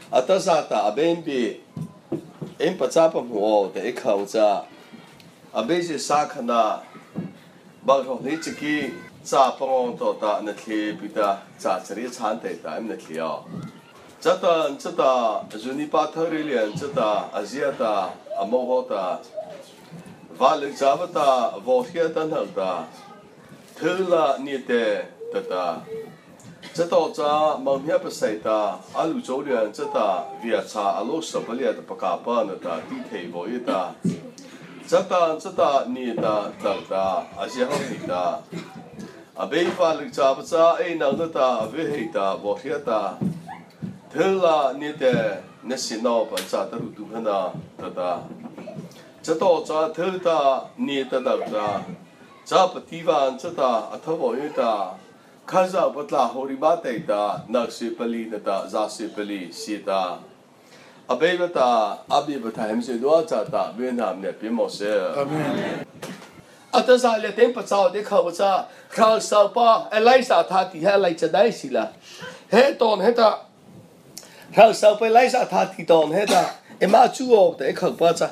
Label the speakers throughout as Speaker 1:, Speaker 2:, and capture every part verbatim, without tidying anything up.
Speaker 1: atasata abembi em pachapa mo te khaucha abese sakhana bagho ni chiki cha pong to ta na thli pita cha chari chan te ta em na thliao chata chata juni pathari lian chata aziata amohota vale chavata vohia tan halta thula ni te tata chata cha mamhia pasaita alu cholian chata via cha alo sabalia ta pakapa na ta ti thei voita chata chata ni ta ta azia hita abe vale chavata e na ta ave hita vohia ta thula ni te nasino pa cha ta ru tu hana tata chato cha thulta ni ta ta cha pativan chata athavo yuta khaza patla hori bate ta nakse pali ta za se pali sita abevata abivata hemse do cha ta vietnam ne pimo se amen atasa le tempa cha de khawa kha sa pa elisa tha ti ha lai cha dai sila he ton he ta kha sa pa elisa tha ti ton he ta ema chu o de kha pa cha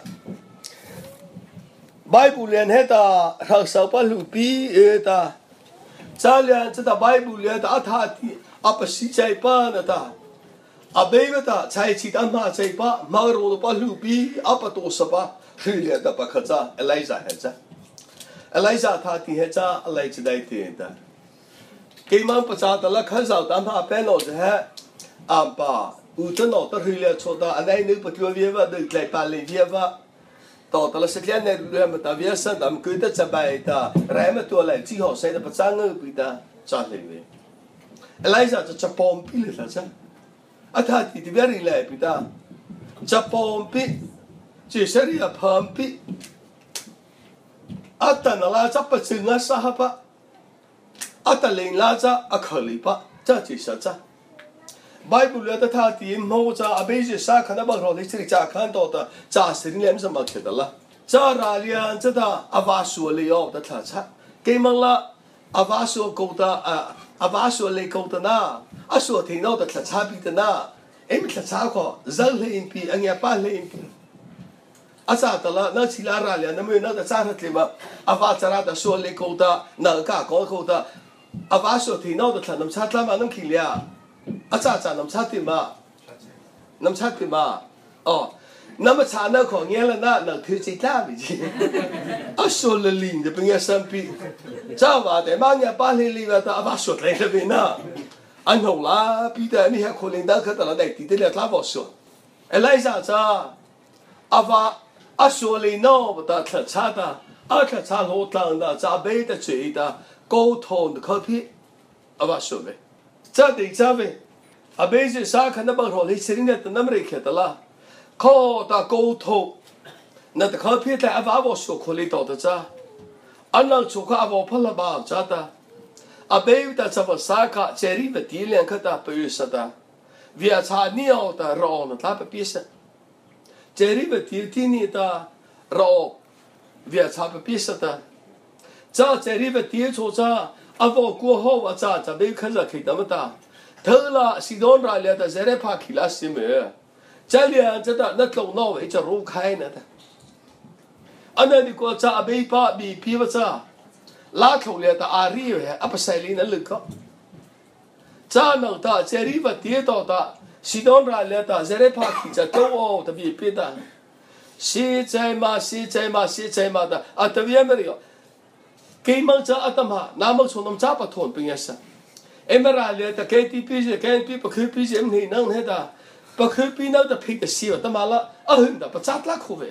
Speaker 1: Bible lian heta kha sa pa lu pi eta cha lian cha Bible lian ta tha ti apa si chai pa na ta abeva ta chai chi ta ma chai pa ma ro pa lu pi apa to sa pa hlia ta pa kha Eliza he cha Eliza tha ti he cha Eliza dai ti ta ke ma pa cha ta la kha sa ta ma pe lo he am pa u cha no ta hlia cho ta anai nu pa tu vie va de klai pa le vie vaต่อแต่ละสักอย่างในเรื่องมันตาวิสันตามคือแต่จะไปตาแรงมันตัวอะไรที่เขาใช้แต่ประจังเงือปีตาจัดเลยเว้ยอะไรจะจะปอมปีเลยล่ะจ๊ะอาทิตย์ที่เวรีเลยปีตาจะปอมปีจะเสียร์พอมปีอาตนาลาจะประจึงอาสาปะอาตเลนลาจะอาขลิปะจะจิตจะBible le ta tha ti mo cha abese sa khana ba ro le chiri cha khan to ta cha sirin lem sa ma kheta la cha ra lian cha ta avasu le yo ta tha cha ke mang la avasu ko ta avasu le ko ta na asu thi no ta cha bi ta na em ta cha ko zal le in pi anya pa le in pi asa ta la na chi la ra lian na me na ta cha tha le ba ava cha ra ta so le ko ta na ka ko ko ta avasu thi no ta tha nam cha tla ma nam khi liaอาจารย์จารย์น้ำชาติมาน้ำชาติมาอ๋อน้ำชาเนื้อของเงี้ยละน่ะหนังถือใจกล้าไปจีอ่ะส่วนละลิงจะเป็นยังสัมปีเจ้าว่าแต่มาเนี่ยป้าลิลิว่าแต่อาว่าส่วนอะไรจะเป็นน่ะอันหงละปีแต่นี่ฮะคนเลี้ยงตั้งแต่ละเด็กที่ได้เรียกลาบส่วนอะไรจ้าจ้าอาว่าอ่ะส่วนเลยน้อแต่ถ้าชาติอ่ะถ้าชาติโหดตั้งแต่จะไปแต่เจตาโกทนเขาพี่อาว่าส่วนเลย这得这位，阿贝是啥看那帮罗里吃的那么热开的啦，靠打沟通，那得靠偏在阿爸我说可里到的咋，安那做个阿爸怕了吧咋的，阿贝的这个啥个这里的地两个的不有啥的，为啥你要的绕呢？他不别说，这里的地地呢的绕，为啥不别说的？这这里的地做啥？阿婆过后我咋咋没看着开那么大，头了西东来了的，在那怕起来什么？这里这的那头脑为这路开呢的，安那你过咋没把没皮不咋？拉头了的阿里喂，阿不塞里那路个，咋能的？这里不跌倒的，西东来了的，在那怕起这头哦的没皮的，现在嘛现在嘛现在嘛的，啊特别没有。Kay mang cha atama namang sunam cha pathon pingesa emerale ta K T P je K P pa khpi je em ni nang heda pa khpi na ta phik si ta mala a hun da pa chat la khove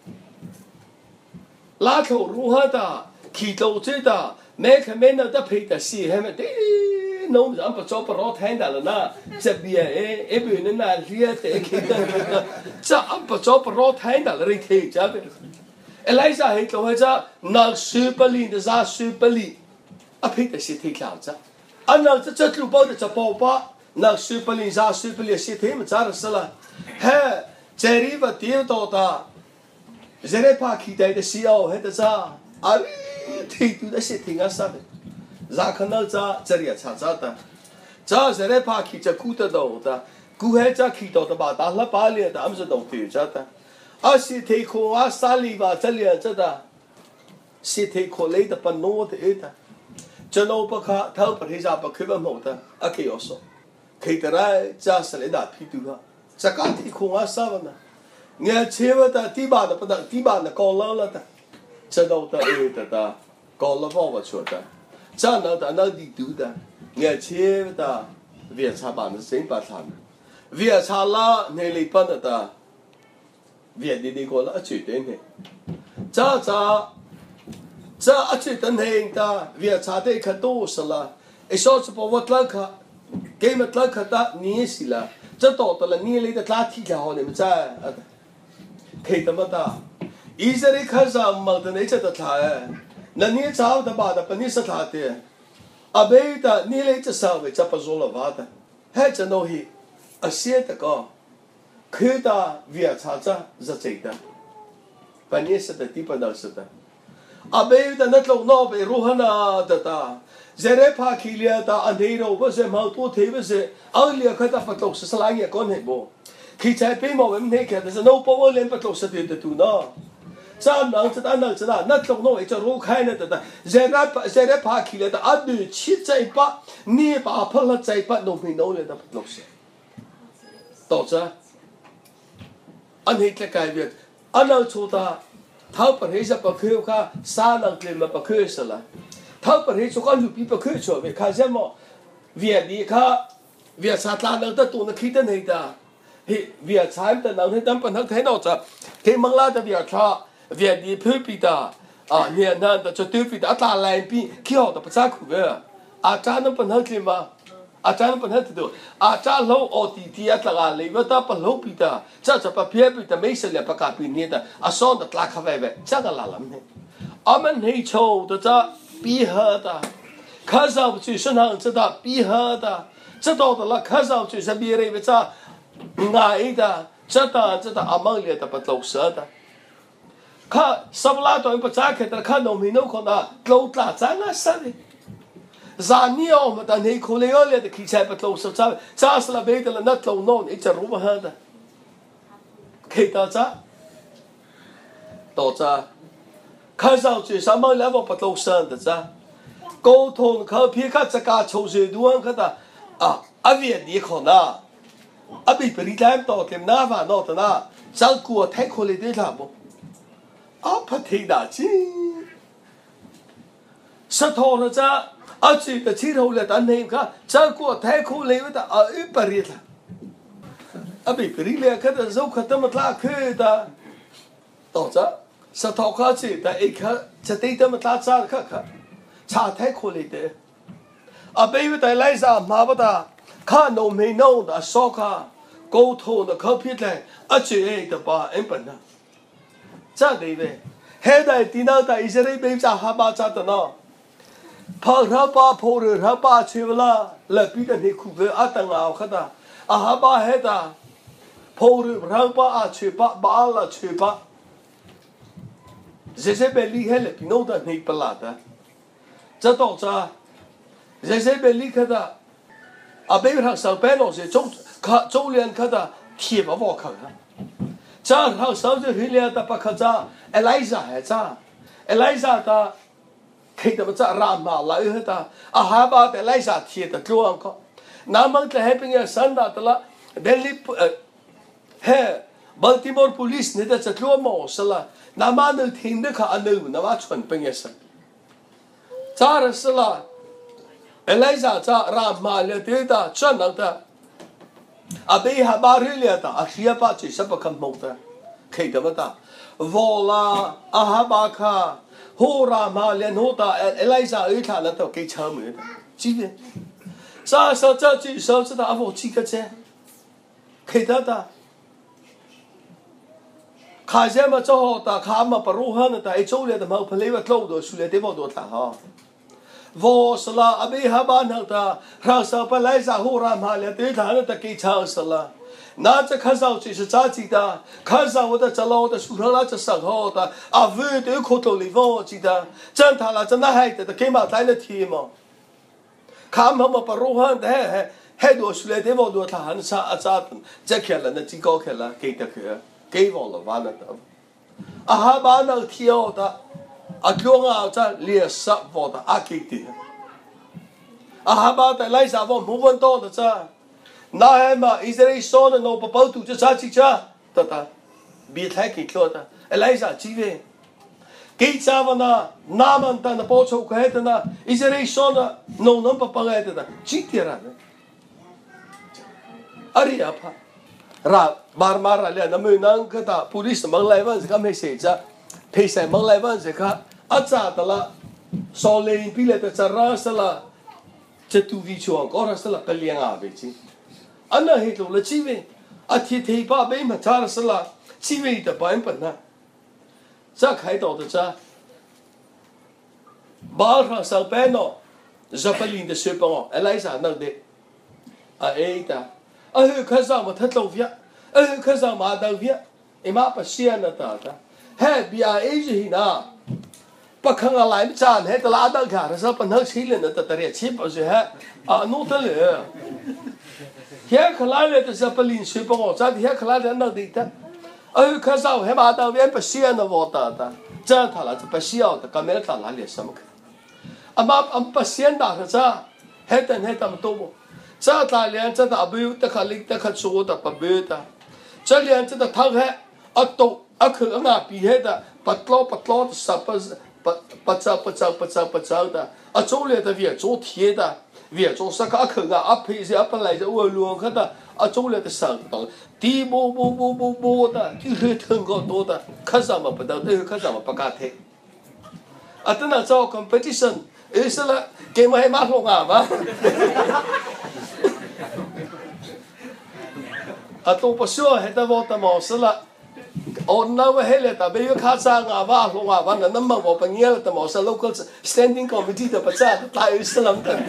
Speaker 1: la kho ru ha ta khi to che ta me kha me na ta phik ta si he me ti no am pa cho pa ro thain da la na che bia e e bu ne na ria te ki ta cha am pa cho pa ro thain da la ri the cha be Eliza hei to hecha nal supali de za supali a phik si thi klau cha anal cha cha tlu pau de cha pau pa nal supali za supali si thi ma cha sala he cheri va tir to ta zere pa ki dai de si au he de cha ari thi tu de si thi nga sa za khanal cha chari cha cha ta cha zere pa ki cha ku ta do ta cú hết cha khi đó bà ta là ba liền ta âm sẽ đồng tiền cha ta à sĩ thầy khô à sa li và cha liền cha ta sĩ thầy khô lấy ta pan nô thế ta cho nó bác ha thao bát ra bác khơi vào ta à cái đó số khi ta ra cha sẽ lấy đạt phi tu ha cha cả thầy khô à sa vân nghe chế vào ta tí ba ta bắt tí ba ta còn lâu là ta cho nó ta ê ta ta còn lâu vào vào chuột ta cha nó ta nó đi tu ta nghe chế vào ta việc cha bạn nó sinh bắt thành việc cha la này lấy bắt ta việc đi đi qua là chuyện đến này cha cha cha chuyện đến này ta việc cha đây khát tu sờ la ấy số số bảo vật là khá cái mặt là khá ta nie xí la cha tổ ta là nie lấy ta lá thi là họ này mà cha khi ta mà ta ý giờ đi khá ra mà ta này cha ta thà là nie cha ta bà ta bên nie sát thà thế à bây ta nie lấy cha sao vậy cha bắt rồi là vợ ta hết cha nói hi à xia ta có khi ta việc cha cha rất chạy ta bên nie sát ta tí bên nào sát ta à bây ta nát lâu nó về ruhana ta ta giờ phá khi lia ta anh thấy đâu bây giờ mau tu thế bây giờ ở lia khai ta phát lộc sẽ lại nghe con hệ bộ khi chạy bây mà mình thấy cái đó nó bao lên phát lộc sẽ tiền tu nó cha năng cha anh năng cha nát lâu nó ấy cho ruh khai nữa ta giờ giờ phá khi lia ta anh đi chỉ chạy ba nie ba phật là chạy ba nó mình nói lên ta phát lộc sẽ tốt chưa anh thấy cái việc anh năng chú ta tháo bát hết ra bát khơi khá sa năng lên mà bát khơi sẽ là tháo bát hết cho con lụp bị bát khơi cho về khai xem mà việc đi khá việc sát lan năng ta tụ nó khí tên này ta việc sai ta năng thấy tâm bản thân thế nào chứ cái mang la ta việc khá việc đi phơi bị ta à nhà năng ta cho tiêu bị ta ta lại bị khi họ ta bắt ra khu về à cha nó bản thân gì mà à cha nó bản thân thì được à cha lâu ở thì thì à ta lấy vào ta bản lâu bị ta cha cha bắt phía bị ta mấy sự là bắt cả bị nhiệt ta à son ta lại khá về về cha cái là làm thế à mình hay châu ta cha bị hết ta khá sao chỉ sinh hàng cha ta bị hết ta cha đó ta là khá sao chỉ sẽ bị rồi về cha ngài ta cha ta cha ta à mang liền ta bắt lâu sợ ta khá sắp lá tôi bắt cha cái ta khá nông mình nông con ta lâu ta cha ngã sợ đi giá nhiều mà ta này khổ leo lên thì khi chạy bắt lâu sao cha cha sẽ là bây giờ là nát lâu non ít chả rú mà hơn ta khi ta cha tổ cha khai sao chỉ sao mà lấy vào bắt lâu sơn ta cha câu thông khơi phía khác cha cả châu gì đuông cái ta à à việc đi khó na à bị bị làm tổ thêm na và nọ ta na cha của thái khổ lệ đi làm không à phát thị đã chứ sao thôi nó cha à chỉ ta chỉ đâu là ta này cả cha của thái khổ lệ với ta à ít bari ta à bị bị lệ cái ta dâu khát tâm là khơi ta tổ cha sao thọ khá chỉ ta ấy khá cha tây tâm là cha khá khá cha thái khổ lệ thế à bây giờ ta lấy ra mà bắt ta khá nấu mấy nấu đã so khá câu thô nó khá biết này à chỉ ấy ta ba em bận à cha đây về hết đại tin nào ta Israel bây giờ ha ba cha ta nó phật ha ba phổ rồi ha ba chịu là là biết cái này cũng về à tăng áo khá ta à ha ba hết ta phổ rồi ha ba à chịu ba ba là chịu ba Jezebeli hết là biết đâu ta này bala ta cha tổ cha Jezebeli khá ta à bây giờ hàng sáu bên nó sẽ châu châu liên khá ta thiệp vào vỏ khá cha hàng sáu giờ khi liên ta bắt khá cha Elijah hết cha Elijah ta khi ta bắt cha ram mà lại hết ta à ha ba ta Elijah thiệp ta luôn có nam mang ta hay bên sân ta là Delhi he Baltimore police này ta chặt luôn mỏ sala nam mang được thiên được khá anh được nam mang chuẩn bên sân cha là sala Elijah cha ram mà lại thế ta chân năng ta à bây giờ ba mươi liền ta à xia ba chỉ sắp cầm mông ta khi ta bắt ta vola à ha ba kha hồ ram mà liền hồ ta Elijah ấy thà là tao cái chờ mới chỉ vậy cha sao cha chỉ sao cha ta vô chỉ cái chứ khi ta ta khai xem mà cho ta khai mà bảo hơn ta ấy chỗ liền ta mau phải lấy vật lâu rồi xử lý thế vào đồ thà ha vô sala abi haban hata rasa palai za hura male te thana ta ki cha sala na cha khazau chi sa chi ta khazau ta chalo ta surala cha sa ho ta a vu te ko to li vo chi ta chan tha la cha na hai ta ke ma tai na thi mo kham ma pa ro han ta he 还多出来的我多他很差啊差的，这开了那几高开了给的去，给忘了完了的。啊哈把那跳的，啊叫啊在练习我的啊给的。啊哈把在来啥我没问到的这，那还嘛以色列说的那不包土就啥去着，的的，别太给跳的，哎来啥机会。给啥么呢？那么大的报酬开的呢？以色列说呢，农能不帮爱的呢？几点了呢？阿里阿帕，ra mar mar ali na mo nang kata pulis mang laiwan se ka message pe sai mang laiwan se ka acha tala so le pile ta chara sala che tu vi chu ancora sala peliang ave chi ana he lo le chi ve a thi thi pa be ma chara sala chi ve ta pa pa na sa khai do ta cha ba ra sa pe no zapalin de se pa elisa nang de a eita ơ khơi sao mà thất lâu việc ơ khơi sao mà đầu việc em mà bắt xe nó ta ta hết bây giờ ấy gì na bắt khang lại mới chán hết là đang cả rồi sao bắt nó xí lên nó ta ta riết xí bao giờ hết à nô ta lệ hết khơi lại là ta bắt linh suy bao giờ thì hết khơi lại là nó đi ta ơ khơi sao hết mà đầu việc bắt xe nó vào ta ta chân thà là bắt xe ta cái mấy ta lại liền sao mà à mà à bắt xe ta cái sao hết tên hết tầm tô cha ta liền cha ta abu ta khalik ta khachu ta pabe ta cha liền cha ta thang he ato akhul anga pi he ta patlo patlo sapa pacha pacha pacha pacha ta acho le ta vie cho thie ta vie cho saka akhul nga aphi se apalai se u luang kha ta acho le ta sang ta ti bo bo bo bo bo ta ti he thang go to ta khasa ma pa ta te khasa ma pa ka the atana cho competition isla ke mai ma lo nga ba à tôi bắt sure hết ta vô ta mò sơ la, ổn nào hết là ta bây giờ khá xa ngà va luôn ngà va là nằm mà vô bằng nhiều ta mò sơ local standing committee ta bắt ra ta yêu sơ lắm ta,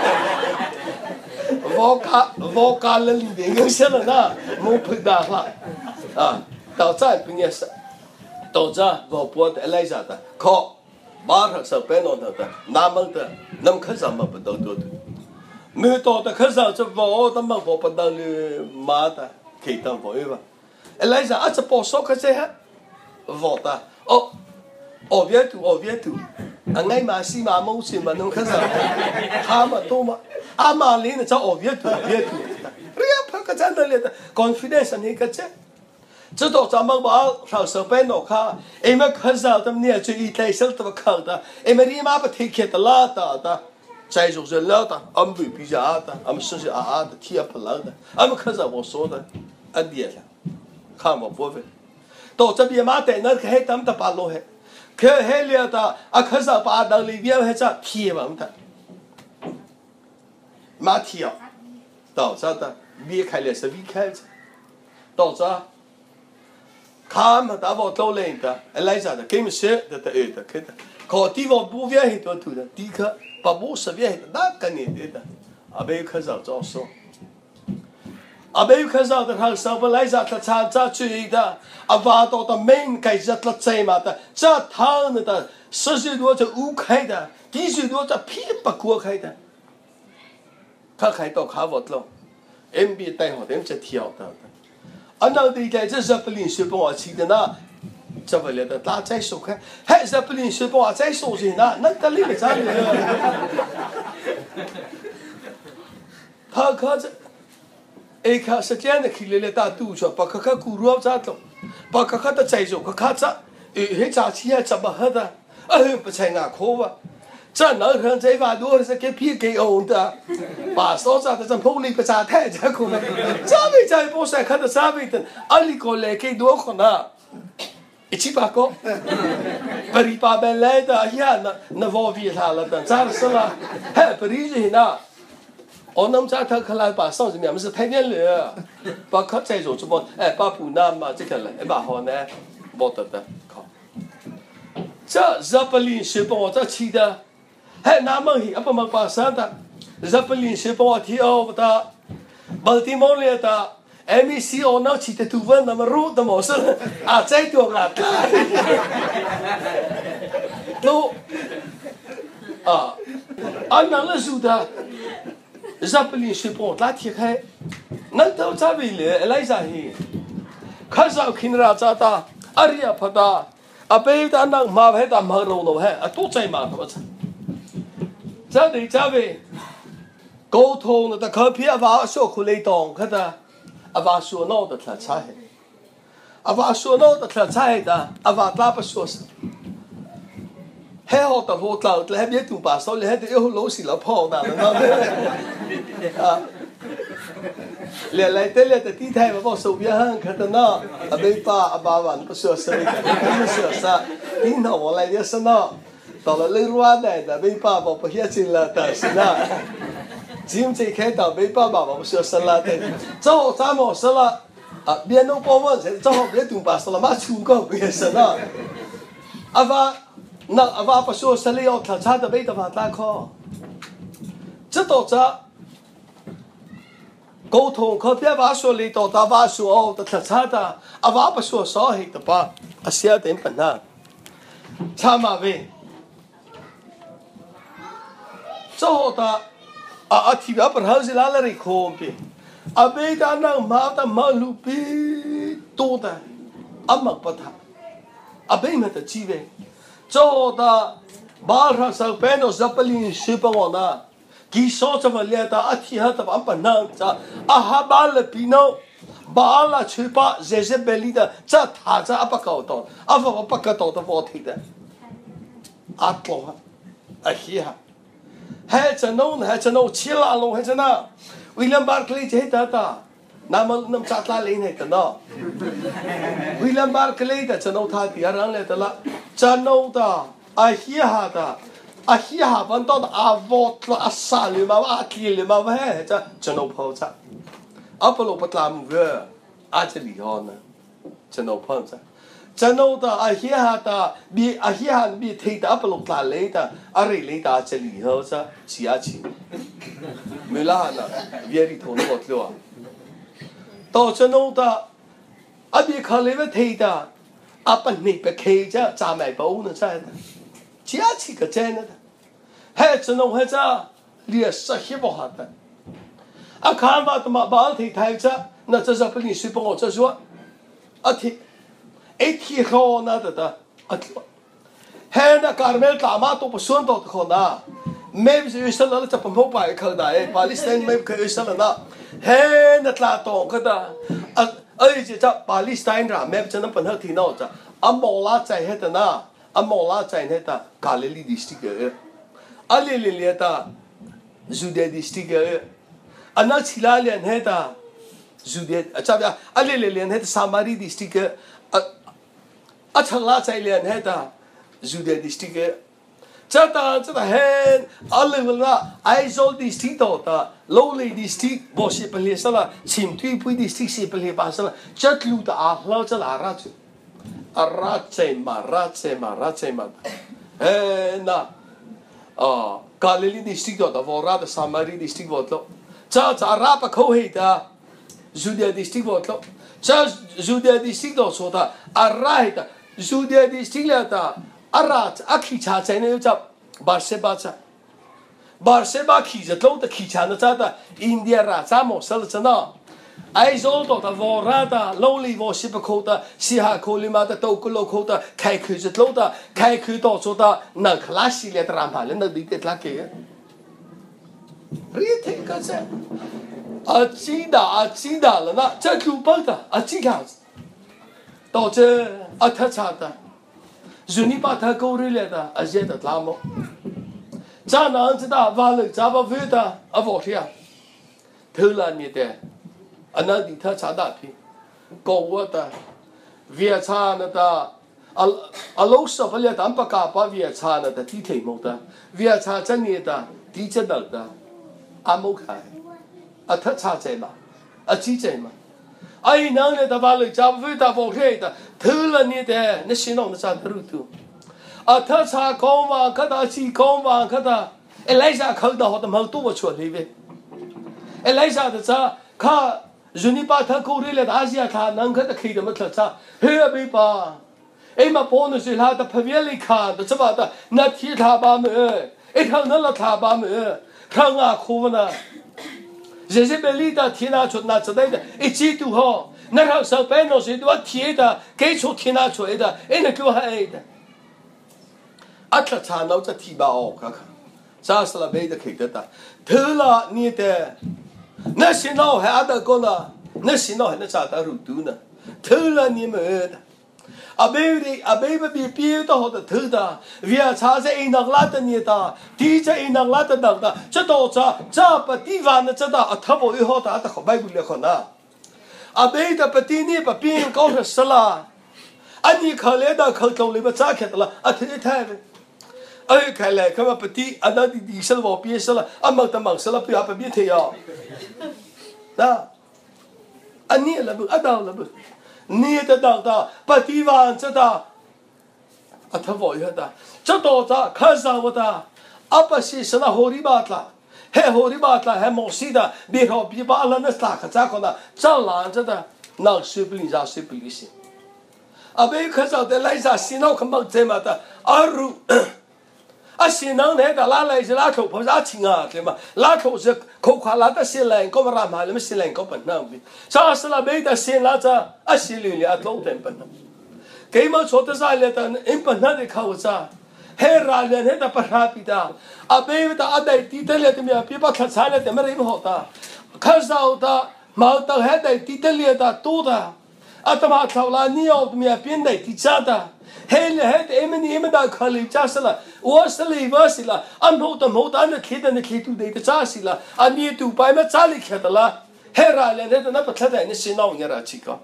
Speaker 1: vô cả vô cả lên liền yêu sơ là na, mua phải đa la, à, tao trái bằng nhiều sơ, tao ra vô bữa ta lấy ra ta, khó, ba thằng sơ bên nó ta, nam mang ta, nam khá xa mà bắt đầu đầu người to ta khá xa cho vô ta mang vô bắt đầu mà ta khi ta vô yêu lấy ra ắt bỏ số cái gì hết vô ta ô ô việt tu ô việt tu anh ngay mà xí mà mông xí mà nông khá xa ha mà tô mà à mà liền là cho ô việt tu việt tu riêng phải cái chân đó liền confidence này cái chứ chứ đó cho mang bảo thằng sở bên nó khá em mà khá xa tâm niệm cho ý thấy sel ta khá ta em mà đi mà bắt thích cái la ta ta在做人了的，俺们比较的，俺们生是啊啊的，铁不冷的，俺们看着我说的，俺爹了，看我不会，到这边嘛在那开他们的八路嘿，开海了的，啊看着八道里边还在铁嘛的，马铁，到这的别开了是别开着，到这，看嘛大伙都来的，来着的，给们写的的儿的，看的，考地方不愿意多读的，第一课。把不是别的那个年代的，阿贝克少早说，阿贝克少的他上不来着，他参加去的，阿挖到的门开始了在嘛的，这汤的十岁多就五开的，几岁多就皮不过开的，他开到卡沃了 ，M B 带好点就跳到的，阿那地在这是不临时帮我去的那。这为了的大再说开，还是不临时帮我再说些那那个里面咋的？他看着，哎，看是这样的，去了大都说，把看看古罗咋弄，把看看的再说，看看咋，哎，还咋起啊？怎么喝的？哎，不才牙口吧？这能看这把多是给皮给红的，把手上的这玻璃不咋太这可能，咋没在不晒看的咋没的？阿里过来给多可能。一起把个，不是把本来的呀，那那往边上了的，咋是了？还不理解呢？我那么在他看来把上次面不是太年了，把靠再做什么？哎，把湖南嘛这个了，哎，把好呢，没得的靠。这日本临时帮我这去的，还那么黑，不么把上的，日本临时帮我提奥的，baltimore来的。M E C 我那去的图文那么热的么事啊，再多啊，都啊，俺那了说的， Zeppelin support laat je gij. Nan tau cha vile Eliza hi. Khasa khinra cha ta Arya phata. Ape ta nang ma bhe ta ma ro no he. A to chai ma ba cha. Cha de cha ve. Go thong ta kha phia wa so khu le tong kha ta. A wa so no ta tla cha he. A wa so no ta tla cha he ta. A wa ta pa so. He ho ta ho tla le he tu ba so le he de ho lo si la pho na na. Le le te le te ti thai ba bo so bia han kha ta na. A be pa a ba wan pa so sa le ka so sa. Ti no mo lai ya sa no. Ta le le ruan dai da be pa bo pa hia chin la ta si na. Jim chỉ khai tàu mấy ba bà bảo sửa sân la thế, cho họ ra mỏ sân la, à biến đâu bao giờ sẽ cho họ biết tụi bà sân la mà chịu có biết sân la, à và na à và bà sửa sân liao thà cha đã biết đã phát khó, rất tốt cha,沟通可别把说里头打把说哦，的thà cha đã, à và bà sửa sao hết的吧，啊写点本啊，cha mà về, cho họ ta. A ti ba per hausi la la ri kompi. A be ta nang ma ta ma lu pi to ta. A mak pa tha. A be me ta chi ve. Cho ta ba ra sa pe no Zeppelin shi pa wa na. Ki so cha ma le ta a ti ha ta pa na cha. A ha ba le pi no. Ba la chi pa Jezebeli da cha tha cha a pa ka to. A fa pa ka to ta vo thi da. A to ha. A hi ha. Hay chân nâu hay chân nâu chia la luôn hay chân nào William Barclay chết ta ta nam nam chát la lên hay ta nó William Barclay ta chân nâu tha tiệt răng lên ta la chân nâu ta ai hi ha ta ai hi ha vẫn to à vót à sa lì mà à kia lì mà vậy cha chân nâu phao cha Apollo bắt làm vừa à chỉ lì hòn chân nâu phao cha chân nâu ta ai hi ha ta bị ai hi ha bị thấy ta Apollo ta lấy ta à rì lấy ta chỉ lì hòn cha chỉ à chỉ mới là na về đi thôn nó bớt luôn tao chân nâu ta à bị khai lấy với thấy ta à bên này bị khai cha cha mày bảo nó cha chỉ à chỉ cái chân đó hay chân nâu hay cha liền sát hiệp vào hạt ta à khám vào tụi mà bảo thì thấy cha nó cha cha bên này suy bông cha suy à thì ấy thì khó na đó ta à hay na Carmel ta mà tụi xuân tụi khó na mấy bây giờ là chụp hình bài khởi đại Palestine mấy cái Israel là hay na là tụi cái ta à ấy chỉ cho Palestine ra mấy cho nó phần hơn thì nó cha âm mô la chạy hết na âm mô la chạy hết ta Galilee district ấy à lì lì lì ta Judea district ấy à nó chỉ là liền hết ta Judea à chắc là à lì lì liền hết Samari district ấy à chẳng là chạy liền hết ta Judea district ấy chắc ta chắc là hết à lì lì là Aizol district đó ta Lowly district bộ sĩ bên lìa sao là chìm thuy pui district sĩ bên lìa ba sao là chắc lưu ta à lâu chắc là à ra chứ à ra chạy mà ra chạy mà ra chạy mà ê na à Galilee district đó ta vô ra ta Samari district vô lo chắc chắc ra pa khâu hết ta Judea district vô lo chắc Judea district đó số ta à ra hết ta Judea district là ta à ra à khi cha chạy này chắc Beersheba cha Beersheba khi rất lâu ta khi cha nó cha ta India ra cha một sao là nó Aizol đó ta vô ra ta Lowly vô ship khâu ta Siha khâu lima ta tàu kulo khâu ta khai khơi rất lâu ta khai khơi đó số ta nâng class lệ ta làm hại lên nâng đi tết lá kia riết thế cái gì à chỉ đã à chỉ đã là na chắc chú bớt ta à chỉ cả đó chứ à thật cha ta Juni ba ta câu rồi lệ ta à dễ ta làm không cha nó anh ta vào lực cha vào về ta à vô thiệt thứ là như thế anh ấy đi thật cha đã thì câu vợ ta về cha nó ta à à lúc sau phải là tạm bạc cả ba về cha nó ta thì thấy một ta về cha chân như ta thì chân được ta à một cái à thật cha chạy mà à chỉ chạy mà ai năng này ta vào lực cha về ta vô thiệt ta thứ là như thế nó xin ông nó cha thứ tu à thật cha con mà cái ta chỉ con mà cái ta Elijah khởi đầu họ mau tu vào chuột đi về Elijah ta cha kha Junipa ta câu rồi là Asia ta năng cái ta khi đó mất thật cha hey bị ba em mà bốn mươi là ta phải lấy khá ta chấp ta nát thi thà ba mươi em thằng nó là thà ba mươi thằng à khu mà Jezebeli ta thina chut na chadai da ichi tu ho na ra sa pe no si tu thie da ke chu thina chu da ena ku ha e da atla cha no cha thi ba o ka ka sa sala be da ke da thu la ni de na si no ha da ko na na si no na cha da ru tu na thu la ni me da Abei abei bi pi to ho da thu da via cha se in nak la da ni da ti cha in nak la da da da cha do cha cha pa ti va na cha da a tha bo i ho da da kho bai bu le kho na abei da pa ti ni pa pi ko ra sala ani kha le da kho to le ba cha khet la a thi tha ve ai kha le kha ma pa ti ana di di sal bo pi sala a ma ta ma sala pi a pa bi the ya da ani la bu ada la bu ni ta da da pa ti van cha da a tha vo ya da cha do cha kha sa wa da a pa si sa na ho ri ba la he ho ri ba la he mo si da bi ho bi ba la na sa kha cha ko na cha la cha da na su bi za su bi si a be kha sa de lai sa si no kha ma che ma da a ru a si nang ne da la lai se la tho pho sa ching a ke ma la tho se kho kha la da si lai ko ma ra ma le ma si lai ko pa na bi sa sa la be da si la cha a si li li a lo ten pa na ke ma cho ta sa le ta in pa na de kha wa sa he ra le ne da pa ra pi da a be da a dai ti te le te mi a pi pa kha sa le te ma ri mo ho ta kha sa da ma ta he dai ti te le da tu da a ta ma tha la ni o mi a pin dai ti cha da hele het emeni emeda khali chasala wasali wasila an hota mota an khida ne khitu de chasila ani tu pai ma chali khetala hera le ne na pathada ne sinau ngera chika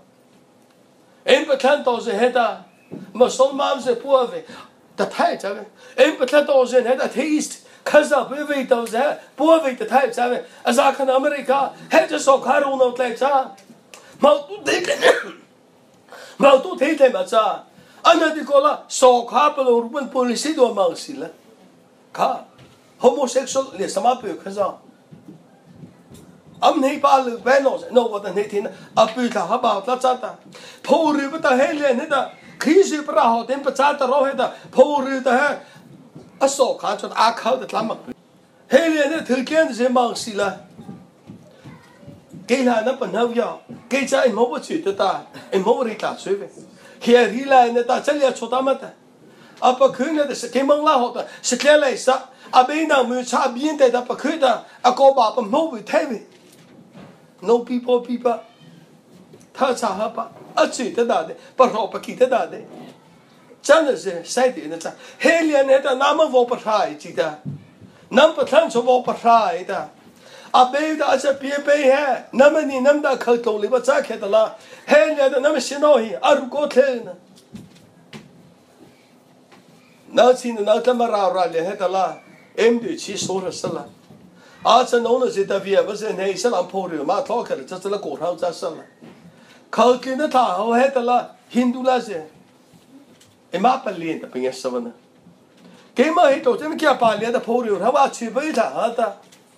Speaker 1: en pathan to se heta musulman se puave ta thai chave en pathan to se heta theist khaza puave to se puave ta thai chave azakhan america het so kharu no tle cha ma tu de ma tu thei te ma cha ana di kola so kha pa lo urban policy do ma sila kha homosexual le sama pe khaza am nei pa lu ba no no wa da nei tin a pu ta ha ba ta cha ta pho ri ba ta he le ne da khi si pra ho tem pa cha ta ro he da pho ri ta he a so kha cha a kha da tlam he le ne thil ken se ma sila ke la na pa na ya ke cha i mo ba chi ta ta i mo ri ta sui ve Here he la ne ta chalia chota mata apa khune de ke mang la ho ta se kle lai sa abe na mu cha bien de da pa khuda a ko ba pa mo bi thai bi no people people tha cha ha pa a chi ta da de pa ro pa ki ta da de chan de se sai de na cha he lia ne ta na ma vo pa thai chi da nam pa than so vo pa thai da abe da cha pie pe hai nam ni nam da khal to li ba cha khe da la he lia da nam sin no hi ar ko the na na sin na ta ma ra ra le he da la em de chi so ra sa la a cha no na se da via ba se nei sa lam pho ri ma tho kha cha cha la ko rao cha sa la khal ki na tha ho he da la hindu la se e ma pa lien da pe ya sa na ke ma he to te kya pa le da pho ri ra wa chi ba ta ha ta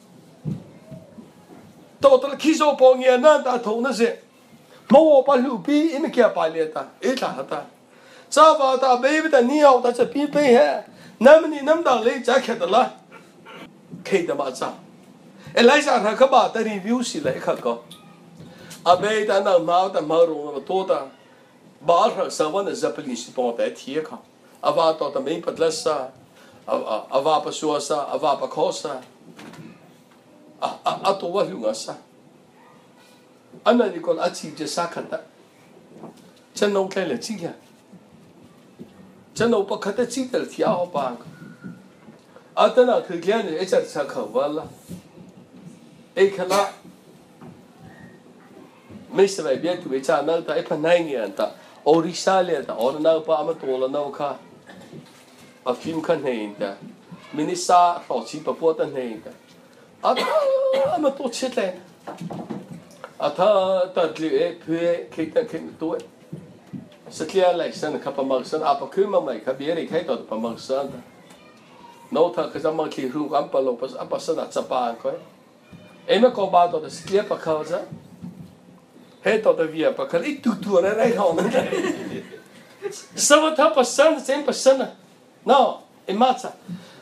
Speaker 1: total kiso pongia na ta thona se mo pa lu pi im kya pa le ta e ta ta cha ba ta be ta ni au ta che pi pe he nam ni nam da le cha kha da la ke da ba cha e lai sa ra kha ba ta review si le kha ko a be ta na ma ta ma ro na to ta ba ra sa wa na zeppelin si po ta thi kha a va to ta me pa la sa a va pa su sa a va pa kho sa a a to wa lunga sa ana ni kon a chi je sa kha ta chen no kai le chi ya chen no pa kha ta chi ta thi a ho pa a ta na khu kya ne e cha sa kha wa la e kha la me se vai bia tu e cha na ta e pa nai ni an ta orisa le ta or na pa ma to la na kha a film kha nei ta minisa ro chi pa po ta nei ta a ma to chet le a ta ta tli e phe ke ta ke to se klia lai san ka pa ma san a pa khu ma mai ka bi ri khai to pa ma san no ta ka za ma ki ru am pa lo pas a pa san a cha pa ko e me ko ba to de se klia pa ka za he to de via pa ka i tu tu ra rai ho na sa va ta pa san sem pa san no e ma cha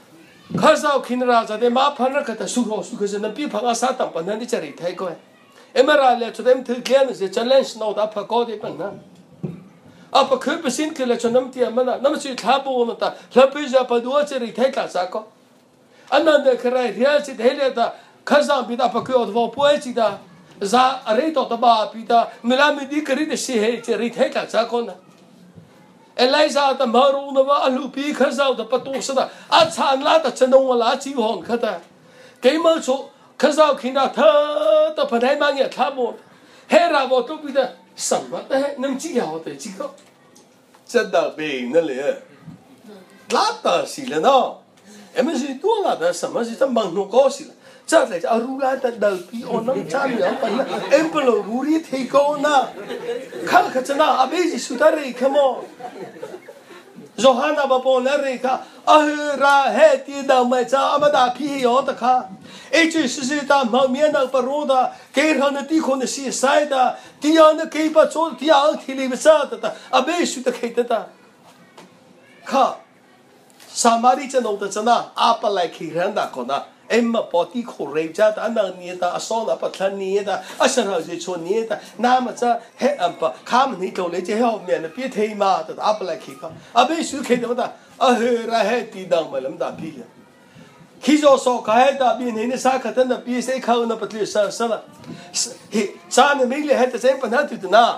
Speaker 1: ข้าเจ้าขินราจะได้มาพันรักแต่สุโรสุขจะนั่งปีพังอาสาตั้งปัญหาที่จะรีไทยก็เอ็มราเลยจะได้มาถือเกียนจะ challenge โน้ตอัพก็ได้ปัญหาอัพคือเป็นสิ่งที่เราจะนำที่มันนะนั่นคือท้าบุญนั่นแต่เราไปจะไปดูจะรีไทยกันสักก็อันนั้นเด็กใครเรียนสิเฮเลต้าข้าเจ้าพิดาพักคืออัตวป่วยสิดาจะอะไรต่อตบ้าพิดาเมื่อไม่ดีกรีดสิเฮจะรีไทยกันสักคนนะเอลิซาตมารูนว่าอัลลูปีข้าเจ้าตประตูสนะอาจารย์ลาตจะนงวลาจีฮอนข้าแต่เกี่ยมันชูข้าเจ้าขินาเธอตพันให้มาเงี้ยท้าบุญเฮราบตุพิดาสมัติให้น้ำจีเอาแต่จีก็จะดับเองนั่นเลยลาตาสิเลยนะเอ็มสิตัวลาตาสมัติจะบังนุก็สิจะเลยจะรู้ลาตาดับปีอน้ำจานเนี่ยปัญหาเอ็มเปโลรู้รีที่ก็นะข้าข้าจะน่าอาเบจิสุดารีขโมโจฮานาบปอนเลริค่ะอ่ะราเฮตีดาวไม่จ้าอามาดาพี่ยอดค่ะเอจิสุสิตามาเมียนักปรุดาเกย์ฮันตีคนสีสายดาที่อันเกย์ปัจจุบันที่อันที่ลิบซาตตาอาเบสุดเกย์ตตาค่ะสามาริจันโอตจันนะอาปะไลคีรันดาคนนะเอ็มมาปอตีโคเรจาตอันนั้นเนี่ยตาอสอนอาปัตลันเนี่ยตาอาชราเจชนเนี่ยตาน้ำมันจะเฮอัมปะข้ามนี่เขาเลยจะให้เอาเมียนเปียเทมาตตาอาปะไลคีค่ะอาเบสุดเกย์ตตาอ่ะเฮราเฮตีดังมาลำดาพี่คิดว่าสกายดาบินเห็นสักขนาดนั้นพี่เสกเขาหน้าปัตลิสาสละเฮ้ชาเนี่ยไม่เลยเห็นแต่เส้นปัญหาที่ตัวน่ะ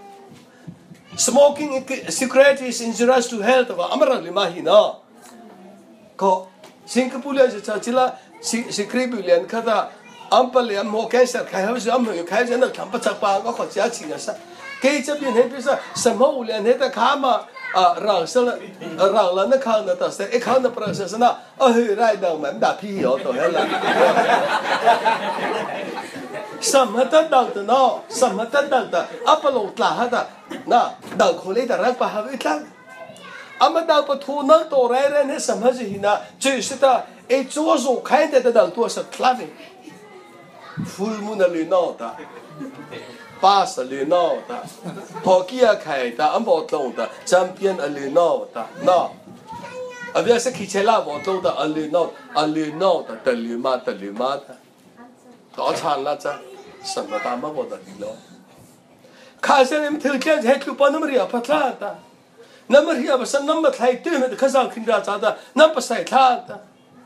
Speaker 1: smoking cigarette is injurious to health ว่าอเมริกาลิมาหินะก็สิงคโปร์เลยจะจิล่าสิครีบิเลนค่ะแต่อัมพลีอัมโมแคนเซอร์ใครเขาจะอัมโมอยู่ใครจะนั่งทำปัจจัยปางก็ขอจะชิงนะสักเกย์จะเป็นเห็นพี่สักสมองเลยเห็นแต่ข้ามาอ่าร่างสละร่างละนักข่าวนั่นแต่เสไอ้ข่าวนั่นประเสริฐนะเออไรดังมันด่าพี่เหรอตัวนั้นละสมัติดังตัวน้อสมัติดังตัวอัปโลกลาฮะแต่น่ะดังคนเลยแต่รักปะฮะวิทังอามาดังปะทูนั่งตัวไรเรนให้สมัติหินะจุดสุดท้ายไอ้จัวจูใครแต่ดังตัวสักครั้งฟูมุนเลยน้อตาpassเลยน้อตาพอกี้ใครตาอันบอกตรงตาแชมเปี้ยนเลยน้อตาน้ออาเบียสักขี้เชล่าบอกตรงตาเลยน้อเลยน้อตาตะลืมมาตะลืมมาตาต่อชานละจ้ะสมตามาบอกตาดีล้อข้าเสนอถึงแค่ให้ทุกปนน้ำเรียบพัฒนาตาน้ำเรียบสันน้ำมันไทยตื้อมันข้าสั่งขึ้นราชาตาน้ำภาษาไทยตา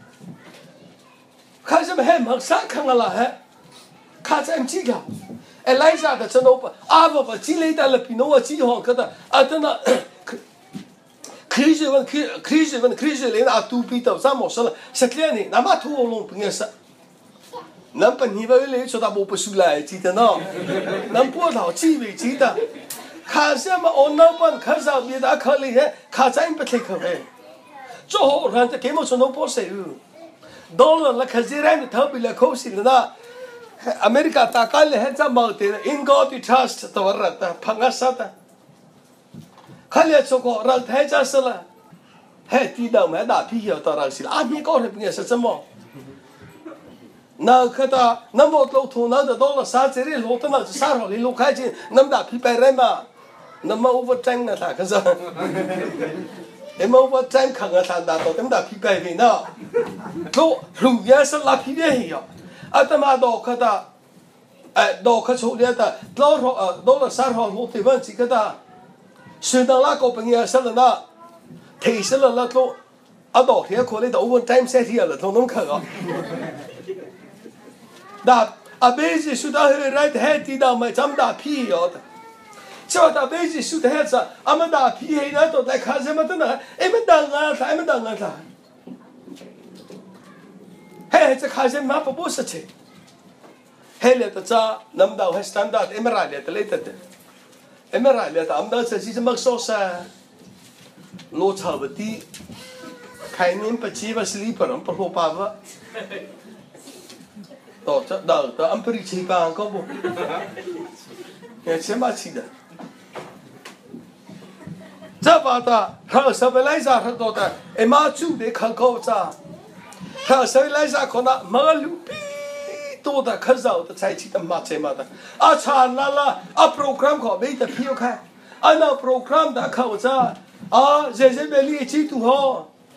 Speaker 1: ข้าจะไม่ให้มักสักครั้งละฮะข้าจะเอ็มจีกาเอลิซาแต่ฉันเอาไปอาบไปจีเลยแต่ละพี่น้องจีห้องก็ได้อาตนะคริสต์วันคริสต์วันคริสต์เลยนะอาตูปีเต่าสามหมดสละสักเรื่องนี้น้ำมาทั่วลงเป็นไงสักน้ำเป็นหิมะเลยสุดาบุปสุไลจีตาน้องน้ำปวดหัวจีไปจีตาข้าเสียมาอ่อนน้ำปันข้าจะมีแต่ข้าเลยข้าจะอินไปเทคเอาจู่รันจะเกี่ยมันสนุกพอเสียดอลลาร์ละข้าจะเรียนเท่าไปเลยเขาสินะอเมริกาตากาเลยเห็นจะมาเตะอินกอติทรัสต์ตัวรัตพังอาสัตข้าเลยชกรัตเฮจัสละเฮตีดาวไม่ได้พี่เหรอตัวรักสิอามีก็เรื่องเงี้ยสัจจะมั้งน่าคือตาน้ำมันเราทุนน่าจะดอลลาร์สามสิบเหรียญโลตันน่าจะสามร้อยลูกค้าจีนน้ำด่าพี่ไปเรื่อยมาน้ำมันโอเวอร์ไทม์นะท่านก็จะเอ็มโอเวอร์ไทม์ขังกันด่าตัวน้ำด่าพี่ไปเลยนะลูกลูกยังสลับพี่ได้เหรออาตมาดอกขดาเอ่อดอกขชุเลียตาดอลลาร์ดอลลาร์สามร้อยหกสิบวันสิขดาสุดท้ายละก็เป็นยังไงสักนะที่สุดละละตัวอาดอกเฮียคนเลยแต่โอเวอร์ไทม์เสียทีละตัวน้องข้างอ่ะดาบอาเบจิสุดท้ายไรท์เฮตีดาวไม่จำดาพี่ยอดเจ้าดาเบจิสุดท้ายจะอามันดาพี่ให้นะตัวแต่ข้าจะมาตัวไหนเอ็มดังงาท่าเอ็มดังงาท่าเฮ้จะข้าจะมาปะบุษเชเฮ้เลยแต่จ้าน้ำดาวให้สแตนดาร์ดเอ็มรายเลยแต่เลยแต่เอ็มรายเลยแต่อันนั้นจะที่จะมักโซ่ซะโลชาวดีใครนิ่มปัจจิบัสลีปรัมปะโลปาวะต่อจะดาวแต่อัมพริชีปางก็บุเนี่ยเชื่อมาชีดะจ้าป้าตาข้าสับไลซ่าข้าตัวตาเอ็มมาจูเด็กข้าเขาจ้าข้าสับไลซ่าคนน่ะมาลูปีตัวตาข้าเจ้าตาใช้ชีตมาเชมาตาอาชาลาลาอาโปรแกรมขอไม่แต่พี่โอเคอันนั้นโปรแกรมตาข้าจ้าอ่าเจเจเบลีชีตุฮอ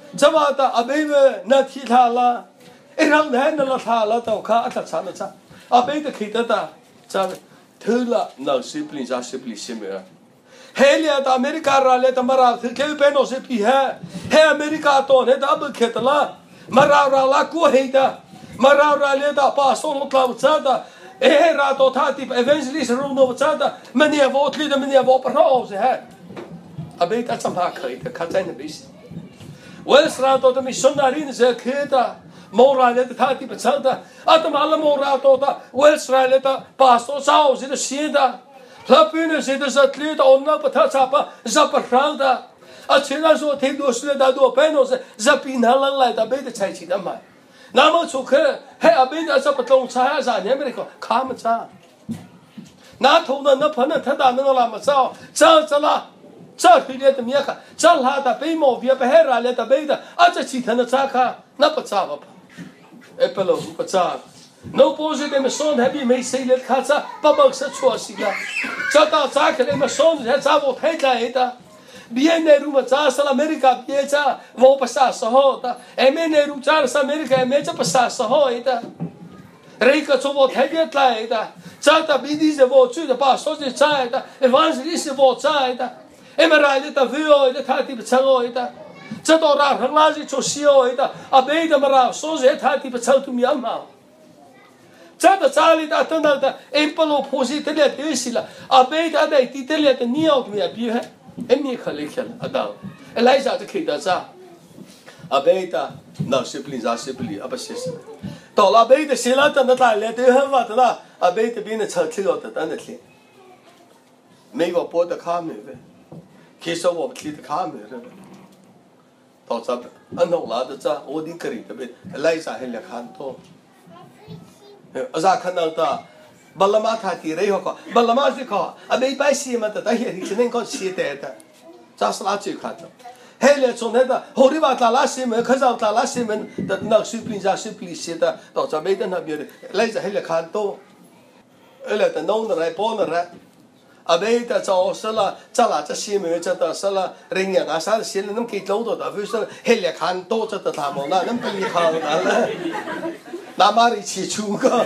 Speaker 1: 这么的阿贝们那提他了，一让人那了他了，都看他查了查，阿贝的开的的，这偷了那十不里加十不里些没有。嘿了，到美国来了，到马拉，他给别弄些皮哈，嘿美国到那到不开的了，马拉拉拉过黑的，马拉拉来到把手弄到这的。哎，然后他的 evangelist 弄到这的，门也沃里的门也沃不好是哈，阿贝他怎么可以的？看在那边是，我是然后他们孙大人是可以的，莫来的他的不成的，啊，他妈了莫来到的，我是来的，把手找是的新的，他不能是的是里的，我那不他咋办？咋不上的？啊，虽然说挺多是的多，反正是咋比那人来的没得才去的买。那么出去，还阿贝那这不懂查呀啥？你们那个看不查？那头呢？那朋友他打那个那么早，这这啦，这回来的面看，这拉的背毛别不还拉来的背的，啊这几天的查看，那不查吧？哎不喽不查，那不是他们说那边没谁来看查，不帮是错事的，这到查看他们说的查我太来的。别那路嘛，查是美国别查，我不杀是好的。哎，没那路查是美国，没这不杀是好的。人家从我台边来的，查的比你是我住的把手机查的，哎，完事你是我查的，哎，没来的他非要的，他地不成我的，这到那很垃圾就需要的，啊，别的嘛啦，手机他地不成都免嘛。这的查里的等等的，哎，不落破西的了东西了，啊，别的那地的了的你要怎么样比还？哎，你可厉害了，阿当，哎，来下就可以得着，阿贝的那是不离，那是不离，阿不是是，到了阿贝的谁来等的来了，都很发的啦，阿贝的边的车车要等等的天，美国播的卡没呗，其实我们听的卡没了，到这边，俺弄来的这，我的可以的呗，来下还来看多，阿啥看到的。巴拉马他提来好个，巴拉马是个，啊没摆西嘛的，但是现在讲西的的，这是哪最看的？后来从那个后来把达拉西门，看上达拉西门的那水平上水平西的，到这边的那边的，来着后来看到，后来的弄的来包的来，啊没的早是了，这啦这西门这的是了，人家那啥西了，那么给走到的，为什么后来看到这的他们那那不离看了，那嘛的起出个。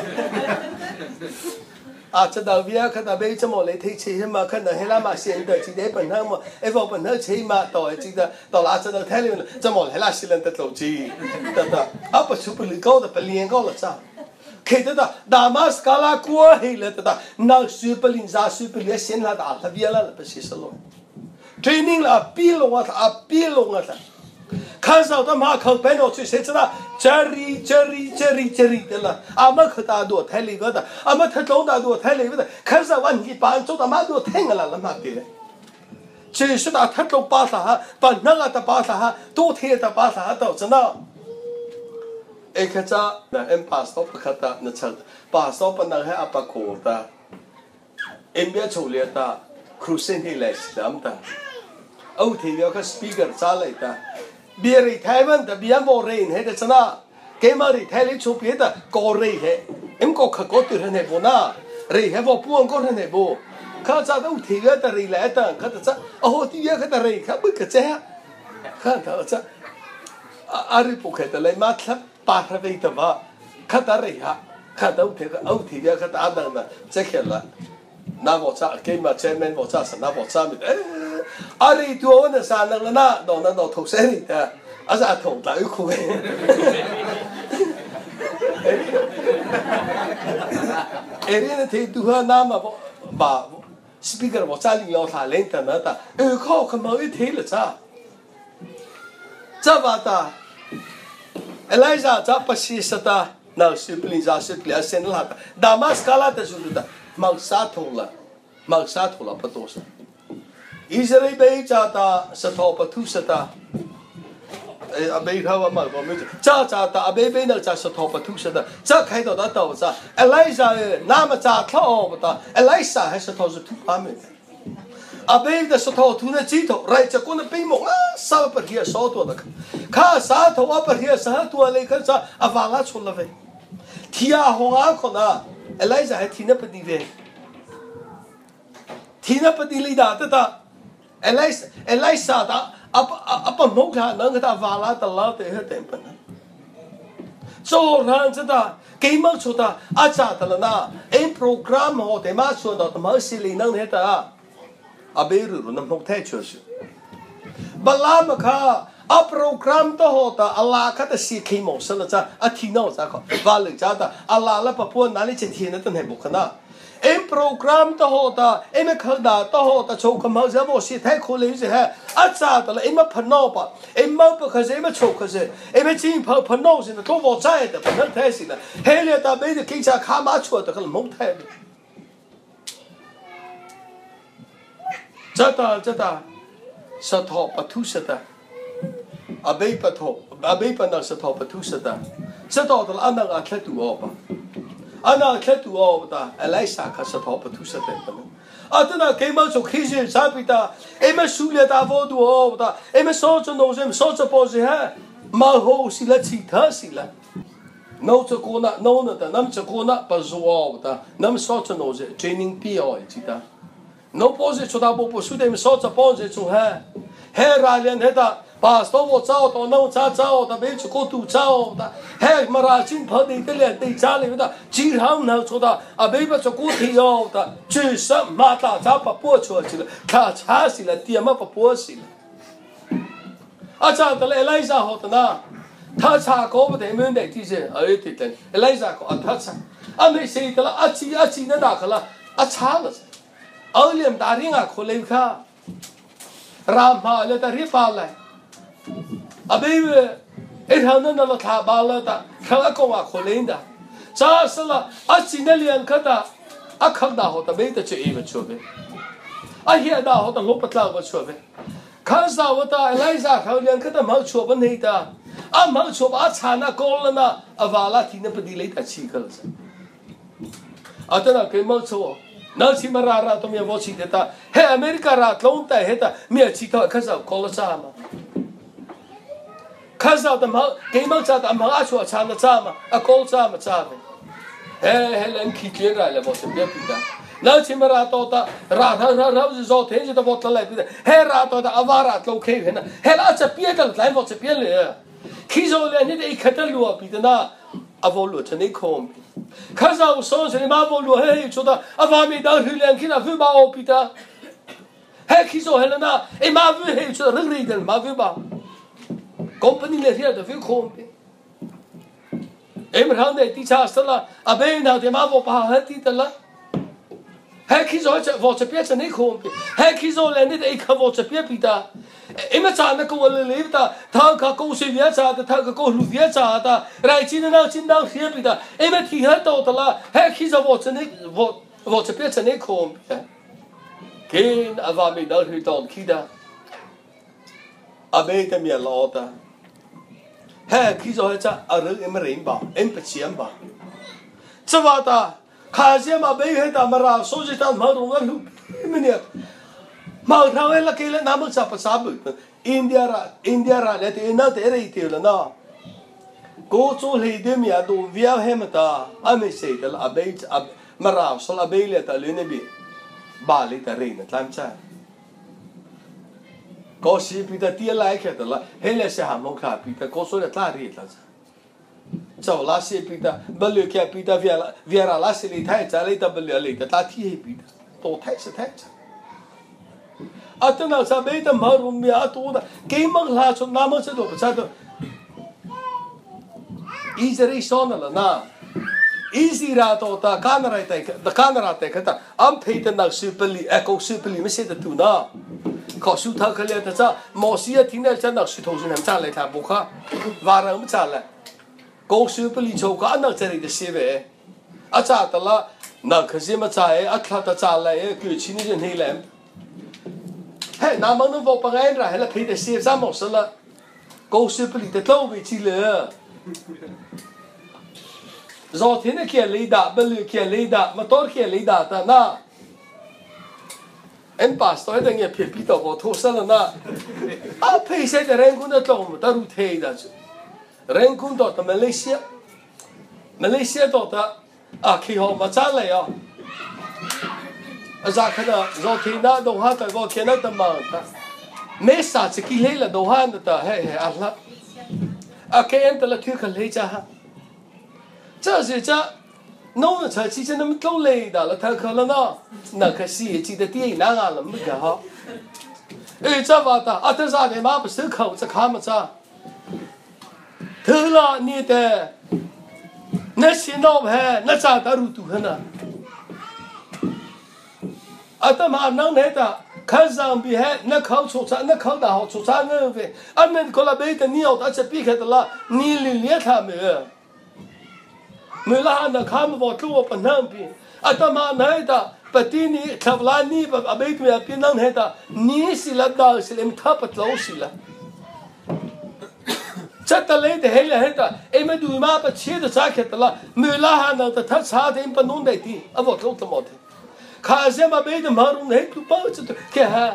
Speaker 1: 啊，这到边看到没这么来推车嘛？看到黑拉嘛现在今天本身嘛，一方本身车嘛，到这个到哪这到太阳了，这么黑拉西人的走机，对不？啊，不是不离高的，不连高了啥？开得到，那么是搞拉过黑了的，那水不离啥水不离，现在打他别了，不是什么？training 了，比龙啊，他比龙啊他。看上他妈靠白鸟去，谁知道这里这里这里这里的了？阿妈可大多太那个的，阿妈他老大多太那个的，看上完你把做到妈多太个了了嘛的。这是他他都把他把那个的把他都贴的把他都知道。哎，看这那俺把手不看的那车，把手不能还阿不过的，俺别处理的，可是你来是怎么的？哦，听有个 speaker 咋来的？别人台湾的别没人，还得怎么？给嘛人台里出别的高人嘿，俺个可高对人还不那，人还不不按高人还不，看咋都听个的人来的，看得咋？哦，听个的人看不个这样，看到这，啊啊人不看的来嘛他把他为的嘛，看到人哈，看到听个哦听个看到安那这个了。那我咋给嘛？前面我咋是那我咋没得？阿里多那啥那个那那那那头生里的，阿啥头大有苦哎。哎，人家听多那么不把 speaker 我咋里要他领的那的，二靠可没一听了咋？这把的，哎来着这不是是的，那是不离家是不离先拉的，大马斯卡拉的就是的。毛沙土了，毛沙土了不多少。以色列被炸的石头不土石的，哎，阿贝他话嘛，我们炸炸的阿贝贝那炸石头不土石的，这开到那头上，哎来啥那么炸头不的，哎来啥还石头是土旁边的。阿贝的石头土那几头，来这个那贝木啊，啥不here少多的，看啥头啊不here啥多来看啥啊瓦拉出了呗，天啊红啊可能。哎，来着还听那不地呗，听那不地里的，对的。哎，来，哎来啥的？ apa apa mong ha nang ta vala ta la te he tem pan so ran cha ta ke ma chu ta a cha ta la na en program ho te ma chu da ta ma si li nang he ta a be ru ru nam hok the chu su ba la ma kha a program to ho ta ala kha ta si ke mo sa la cha a thi no cha kho va le cha ta ala la pa pu na li che thi na ta ne bu khana em program to ho ta em khal da to ho ta chou kham za bo si thai kho le se ha a cha ta la em phan no pa em ma pa kha se em chou kha se em chi pha phan no se na to bo chai ta phan thai si la he le ta be de ki cha kha ma chu ta kha mo thai cha ta cha ta sa tho pa thu sa ta a be pa tho a be pa na sa tho pa thu sa ta sa tho ta an na a thla tu o pa ana kletu o ta Elisa ka sa tho pa thu sa te pa atana ke ma so khise sa pita e ma sulia ta vo du o ta e ma so so no se so so po se ha ma ho si la chi tha si la no to ko na no na ta nam cho ko na pa zo o ta nam so so no se training pi o chi ta no po se cho ta po po su de so so po se chu ha he ra lian he ta ba sto wo chao to no cha chao ta be chu ko tu chao ta he ma ra chin pha de te le te cha le ta chi hang na cho ta a be ba chu ko thi yo ta chi sa ma ta cha pa po chu chi la kha cha si la ti ma pa po si la a cha ta le Elisa ho ta na tha cha ko ba de men de ti se ai ti ten Elisa ko a tha cha a me se ta la a chi a chi na da kha la a cha la a liam da ring a kho le kha ram ha le ta ri pa la Abe e hana na la tha ba la ta kha ko wa kho le nda cha sa la a chi na lian kha ta a khang da ho ta be ta che e ba chu be a hi da ho ta lo pa tla ba chu be kha sa wa ta Elisa kha lian kha ta ma chu ba nei ta a ma chu ba cha na ko la na a va la thi na pa di le ta chi kha sa a ta na ke ma chu na chi ma ra ra to mi vo chi de ta he America ra tlong ta he ta mi chi ta kha sa ko la sa ma Kaza da ma ke ma cha da ma a chu cha na cha ma a ko cha ma cha ve he he len ki ke ra le bo se be pi da na chi ma ra to ta ra ra ra ra zo te je da bo ta le pi da he ra to da avara to ke he na he la cha pie da lai bo se pie le ki zo le ni de ka ta lu pi da na a vo lu cha ne ko Kaza u so se ma vo lu he chu da a va mi da hu len ki na fu ba o pi da he ki zo he na e ma vu he chu ri ri da ma vu ba company le ria da vi kompe em ran de ti cha sala a be na de ma vo pa ha ti ta la he ki zo cha vo cha pia cha ne kompe he ki zo le ne de ka vo cha pia pi ta em cha na ko le le ta tha ka ko se via cha ta tha ka ko lu via cha ta rai chi na chin dang ria pi ta em ti ha to ta la he ki zo vo cha ne vo vo cha pia cha ne kompe ke a va mi da ri ton ki da a be ta mi la ta he ki zo cha a ru em rein ba em pe chiam ba chawa ta kha se ma be he ta ma ra so ji ta ma ru ga lu me ne ma tha we la ke le na ma cha pa sa bu India ra India ra le te na te re te la na go cho le de mi a do via he ma ta a me se ta a be ma ra so la be le ta le ne bi ba le ta re na tlam cha có sĩ bị ta tia lại cái đó là hết là sẽ ham mong khá bị ta có số là ta riết là cháu lá sĩ bị ta bận lừa cái bị ta về là về là lá sĩ lấy thay trả lấy ta bận lừa lấy ta ta thi bị ta tổ thay sẽ thay à thế nào sao bây ta mở rộng miệng tổ đó cái măng lá cho nam sẽ được sao đó Israel son là na Israel tổ ta camera tay ta camera tay cái ta am thấy ta năng super eco super mới sẽ được tu na có sự thật cái này ta mỏ xí thì này chân đặc sự thầu sinh làm cha lại thà bốc ha và rồi mới cha lại có sự beli châu có anh chơi được xí về à cha ta là nãy cái gì mà cha ấy à cha ta cha lại cứ chỉ nên hay làm hey nam mang nó vào bằng anh ra hay là thấy được xí ra mỏ sờ là có sự beli ta lâu về chỉ là do thế này kia lấy đá beli kia lấy đá mà tôi kia lấy đá ta na em pastor ấy đang nghe phía bên đó thô sơ là na, à phải sẽ để rèn quân đó mà ta rút thế đó chứ, rèn quân đó ta Malaysia, Malaysia đó ta, à khi họ mà trả lại à, à ra cái đó, rồi thì na đồng hát tại vào kia na ta mà ta, 没啥子给来了都喊的的，嘿嘿啊了，啊给人的了推个来着哈，这是这。弄的车其实那么够累的了，他可能呢，那个是记得电影那样了，没个好。哎，这话的，啊，这啥的嘛不是口子看么着？得了你的，那些老牌那咋的路途呢？啊，他妈弄来的，看上边还那口出差，那口大好出差那呗，啊，那过来别的你要到这边开的了，你连连他没有。没拉那看不到路不能比，啊他妈那的，不听你，他不拉你不啊没对啊，别弄那的，你是了到是了，他不走是了。这得来的还了还的，哎么对嘛不切的咋开的了，没拉那的他差点不弄得的，啊我路都没得，看什么别的马路那都包着的，看哈，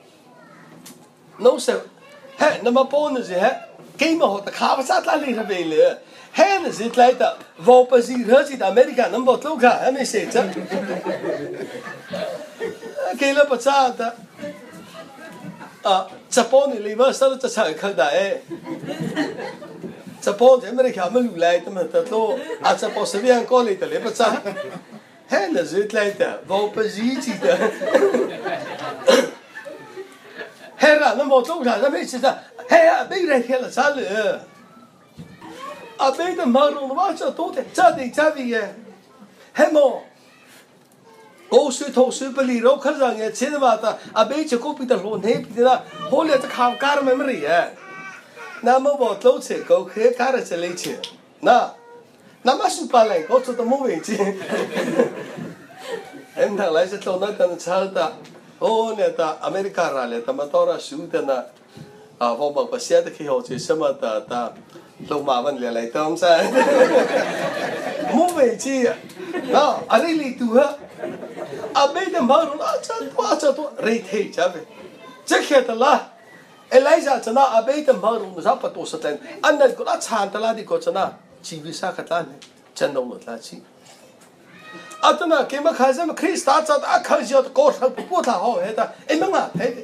Speaker 1: 弄什，嘿那么包那些嘿，给么好的看不上他来了没了。hen zit leider wo basiert hört sich Amerika nan bot luka he me seta ke la pachata a Japan li va sa ta cha kha da e Japan Amerika me lu lai ta ta to a Japan se bien ko le ta le pacha hen zit leider wo basiert sich da hera nan bot luka ta me seta he a be re ke la sa le啊，别的马路嘛，这多的，这里这里耶，还么，高水头水不离，绕开上耶，现在嘛的，啊，别这个比的路那比的，后来这看干没没耶，那么我走车高开干了这里去，那，那么是把来，我做的没位置，em thằng lấy sẽ cho nó tên sao ta, ô nè ta America raเลย, ta mà tao ra xíu tên là, à vòng bậc bậc xe thì khi họ chỉ xem mà ta ta lâu mà vẫn lại lại tao sao, mua về chi à, đó, ở đây lì tu ha, à bây giờ mà rồi, à cha qua cha tu, rây thế cha về, chắc khi ta la, Elijah cha na, à bây giờ mà rồi, nó sao bắt đầu sát lên, anh này có đã chán ta la đi có cha na, chỉ vì sao cái ta này, chân đông một là chi. à tôi nói cái mà khai ra mà Christ ta à khai ra thì có sao cũng ta họ hết ta em mang à thế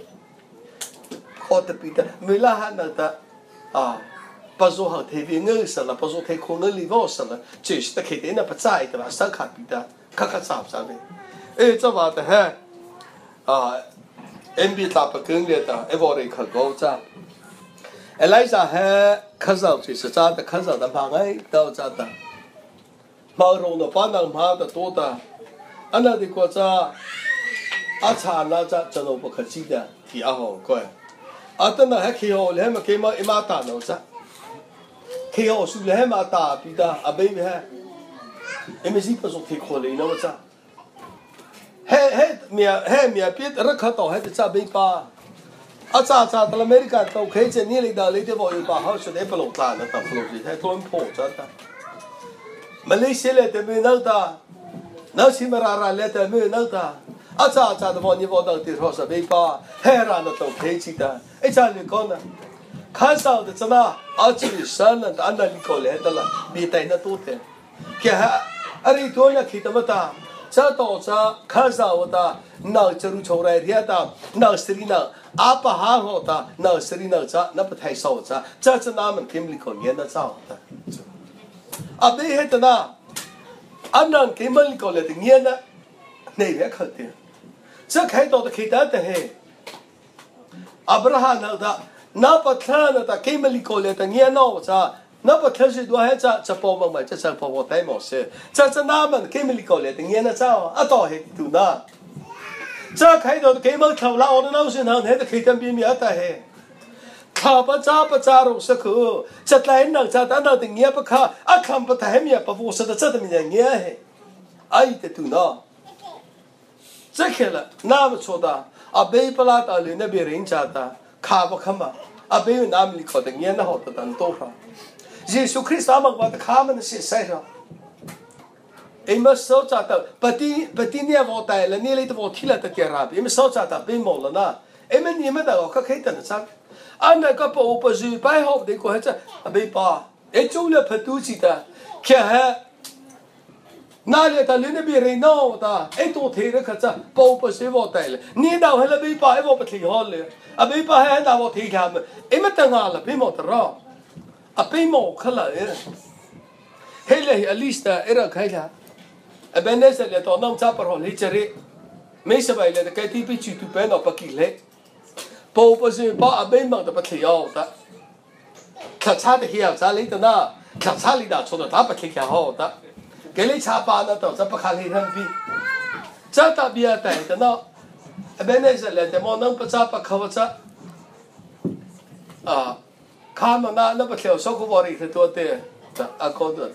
Speaker 1: khó tập bị ta mới là hắn ta à bao giờ họ thấy về ngơi sao là bao giờ thấy không ngơi li vô sao là chỉ là cái đấy là bắt trái ta là sao khác bị ta khác khác sao sao vậy ê cho vào ta ha à em bị ta bắt cứng liền ta em vào đây khởi câu cha em lấy ra ha khởi sao chỉ là cha ta khởi sao ta phang ấy đâu cha ta mà rồi nó bán hàng hóa的多的，安那的国家，啊产那家真我不可记的，提啊好贵，啊等那还气候你还没给嘛一马大脑子，气候是你还马大比的啊没没，因为是不是提可怜那么子，还还面还面别人看到还得咋没吧，啊咋咋到了美国都可以在你里头里头我有把好说的不落单的，但不落地还多破着的。Malaysia le te me nauta, nau si marara le te me nauta, acha acha de voni voda te rosa be pa, hera na to pechita, e cha le kona, khan sao de chana, achi san na anna li ko le dala, bi tai na to te, ke ha, ari to na khita mata, cha to cha khan sao ta, na charu chora ria ta, na sri na, apa ha hota, na sri na cha, na pa thai sao cha, cha cha na man kim li ko nge na cha ta. à bây hết rồi na, anh nói cái mình gọi là tiếng Anh á, này là khởi tiền, chắc khai đầu là khai đá thế hệ, Abraham nói ta, na bắt thằng nói ta cái mình gọi là tiếng Anh nó cha, na bắt thằng gì đó hết cha, cha bảo mà mày cha cha bảo bảo tay mà xe, cha cha na mình cái mình gọi là tiếng Anh cha, à đó hết tu na, chắc khai đầu cái mình thầu lao nó nói chuyện hàng hết là khai tiền bị miết ta hệ.ข้าพเจ้าพระเจ้ารู้สึกจะไล่หนังจะตั้งแต่ถึงเงี้ยปะข้าอาคำปะแต่เมียปะฟูสัตว์จะทำอย่างเงี้ยไอ้แต่ตัวน่ะจะแค่ละน้ามันชดาอาเบย์ปลาตาเลยเนี่ยเบรินจัดตาข้าพข้ามาอาเบย์น้ำลิขแต่เงี้ยน่ะหัวตันโตค่ะเยซูคริสต์อาบอกว่าข้ามันเสียใส่ละเอ็มสาวจัดตาปฏิปฏิเนี่ยว่าแต่ละเนี่ยเลยตัวที่ละตะเกียราบเอ็มสาวจัดตาเป็นหมดแล้วนะเอ็มเนี่ยไม่ได้ก็แค่แต่ละจังอันนั้นก็พออุปสรรคไปหอบดีกว่าจะไม่ป้าเอจูเล่พัดดูสิตาแค่ฮะ哪里他连那边人闹的，哎多天了可这包不是我带了，你到还了没把我不提好了，啊没把还拿我提他们，哎么等下了，别莫得了，啊别莫可了，嘿嘞，啊历史的，哎了开了，啊本来是来到那扎不好理解的，没什么了，该地被去都别闹不给嘞，包不是把啊别莫的不提好的，他差的很，差里的呢，他差里的错的他不提好的。给你查巴那都这不看你很比，这特别带的呢，本来是来的么能不查不考这，啊，看嘛那那不跳小古巴里很多的，啊搞的，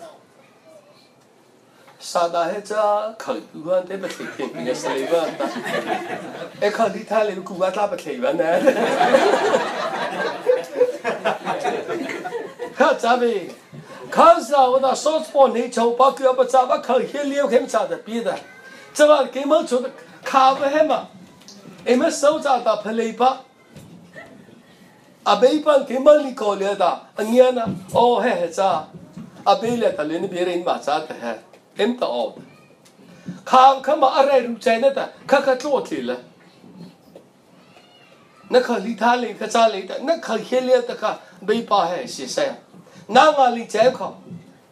Speaker 1: 啥那还这考古玩的不跳天平的是里边的，哎考地他里古玩他不跳完呢，看这边。看是啊，我那少子帮你抽把个不咋把考黑了很咋的别的，这把给么做的卡不黑嘛，我们手咋的拍了把，啊背板给么你搞了的，你呢？哦嘿嘿咋，啊背了的连别人嘛咋的嘿，hem的哦，看看嘛阿来路在那的，看看做起了，那考里他里个咋里的，那考黑了的个背把嘿是谁？那我里再考，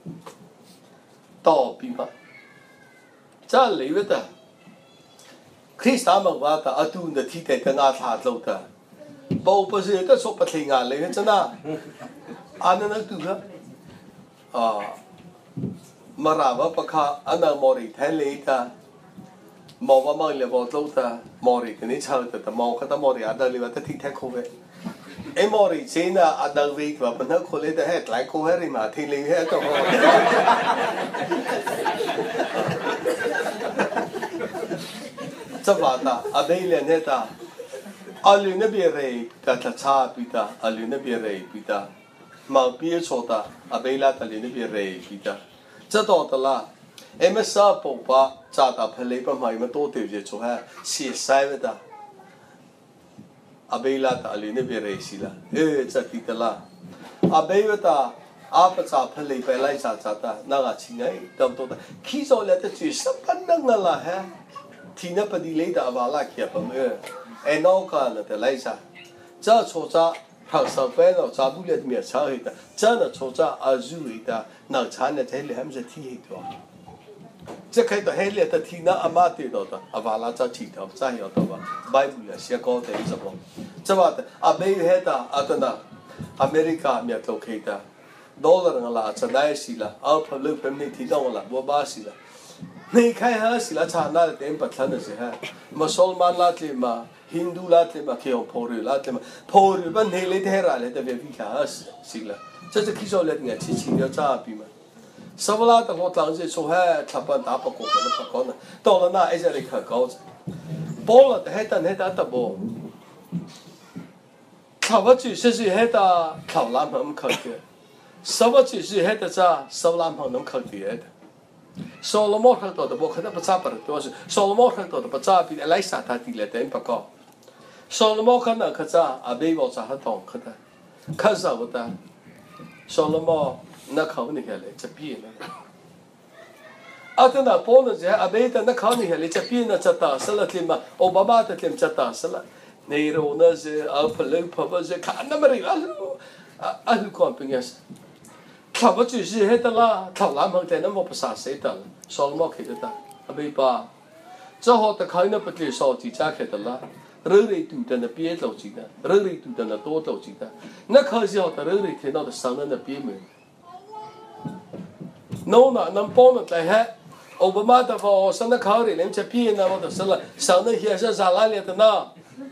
Speaker 1: 倒闭嘛，这里边的，可以啥么话的，啊都那替代跟俺他走的，包不是这说不听啊，里边真的，俺那那都个，啊，马拉瓦不卡，俺那毛里太累的，毛娃毛里毛走的，毛里跟你吵的，的毛看到毛里俺那里边的替代口味。哎，毛里现在阿德维话本来可来的还来过还是嘛，听灵还多。这话的阿贝连那的，阿里那边人跟他差别的，阿里那边人比的，毛别说的，阿贝拉的里那边人比的，这到的啦。哎，么啥不把扎到拍来不嘛？我们多对着做还写晒的。阿贝拉的阿里那边人是啦，哎，这地的啦，阿贝的阿不咋拍来拍来咋咋的，那个亲哎，都都的，起早了的最什么能个啦哈？听那不地来的阿巴拉去不么？哎，那个了的来啥？这错在好上班了，咋不了的面炒的，这呢错在阿煮的，那餐的在里还是提的。这开头黑了的听那阿妈对到的，阿爸拉在提头，再要到吧，摆不了写高的什么，这话的阿美黑的阿的那，阿美利卡面都开的，dollar 个啦，这哪是啦，阿婆老婆没听到我啦，我巴是啦，你看哈是啦，查那的点不谈的是哈，嘛苏尔曼拉的嘛，Hindu 拉的嘛，像婆罗拉的嘛，婆罗本黑来的来的别比卡是是啦，这是起手来的，七七要咋比嘛？什么啦？等我当时说还差不多打不过，那不可能。到了那一下来可高着，包了还等还等得不？差不多就是还得考南方考的，什么就是还得在什么南方能考的的。说了么很多的，我可能不差不多是，说了么很多的不差比来啥他地来等不高。说了么可能可在啊，没我咋很懂可的，可是我的，说了么。那考你下来，这边呢？啊，等那包了这阿贝的那考你下来，这边呢，这打死了的嘛，奥巴马的的这打死了。内容呢是阿普勒普不是看那么的，啊啊啊！你看别个是，他不就是黑的啦？他南方的那么不啥谁的了？说了么开的的，阿贝吧，这好的看那不对，烧鸡架开的啦。肉类多的那别着急的，肉类多的那多着急的，那可是好的肉类听到的上的那别没。侬那能帮侬在海，奥巴马的话，上那考虑连这边那我都是了，上那些是啥来的呢？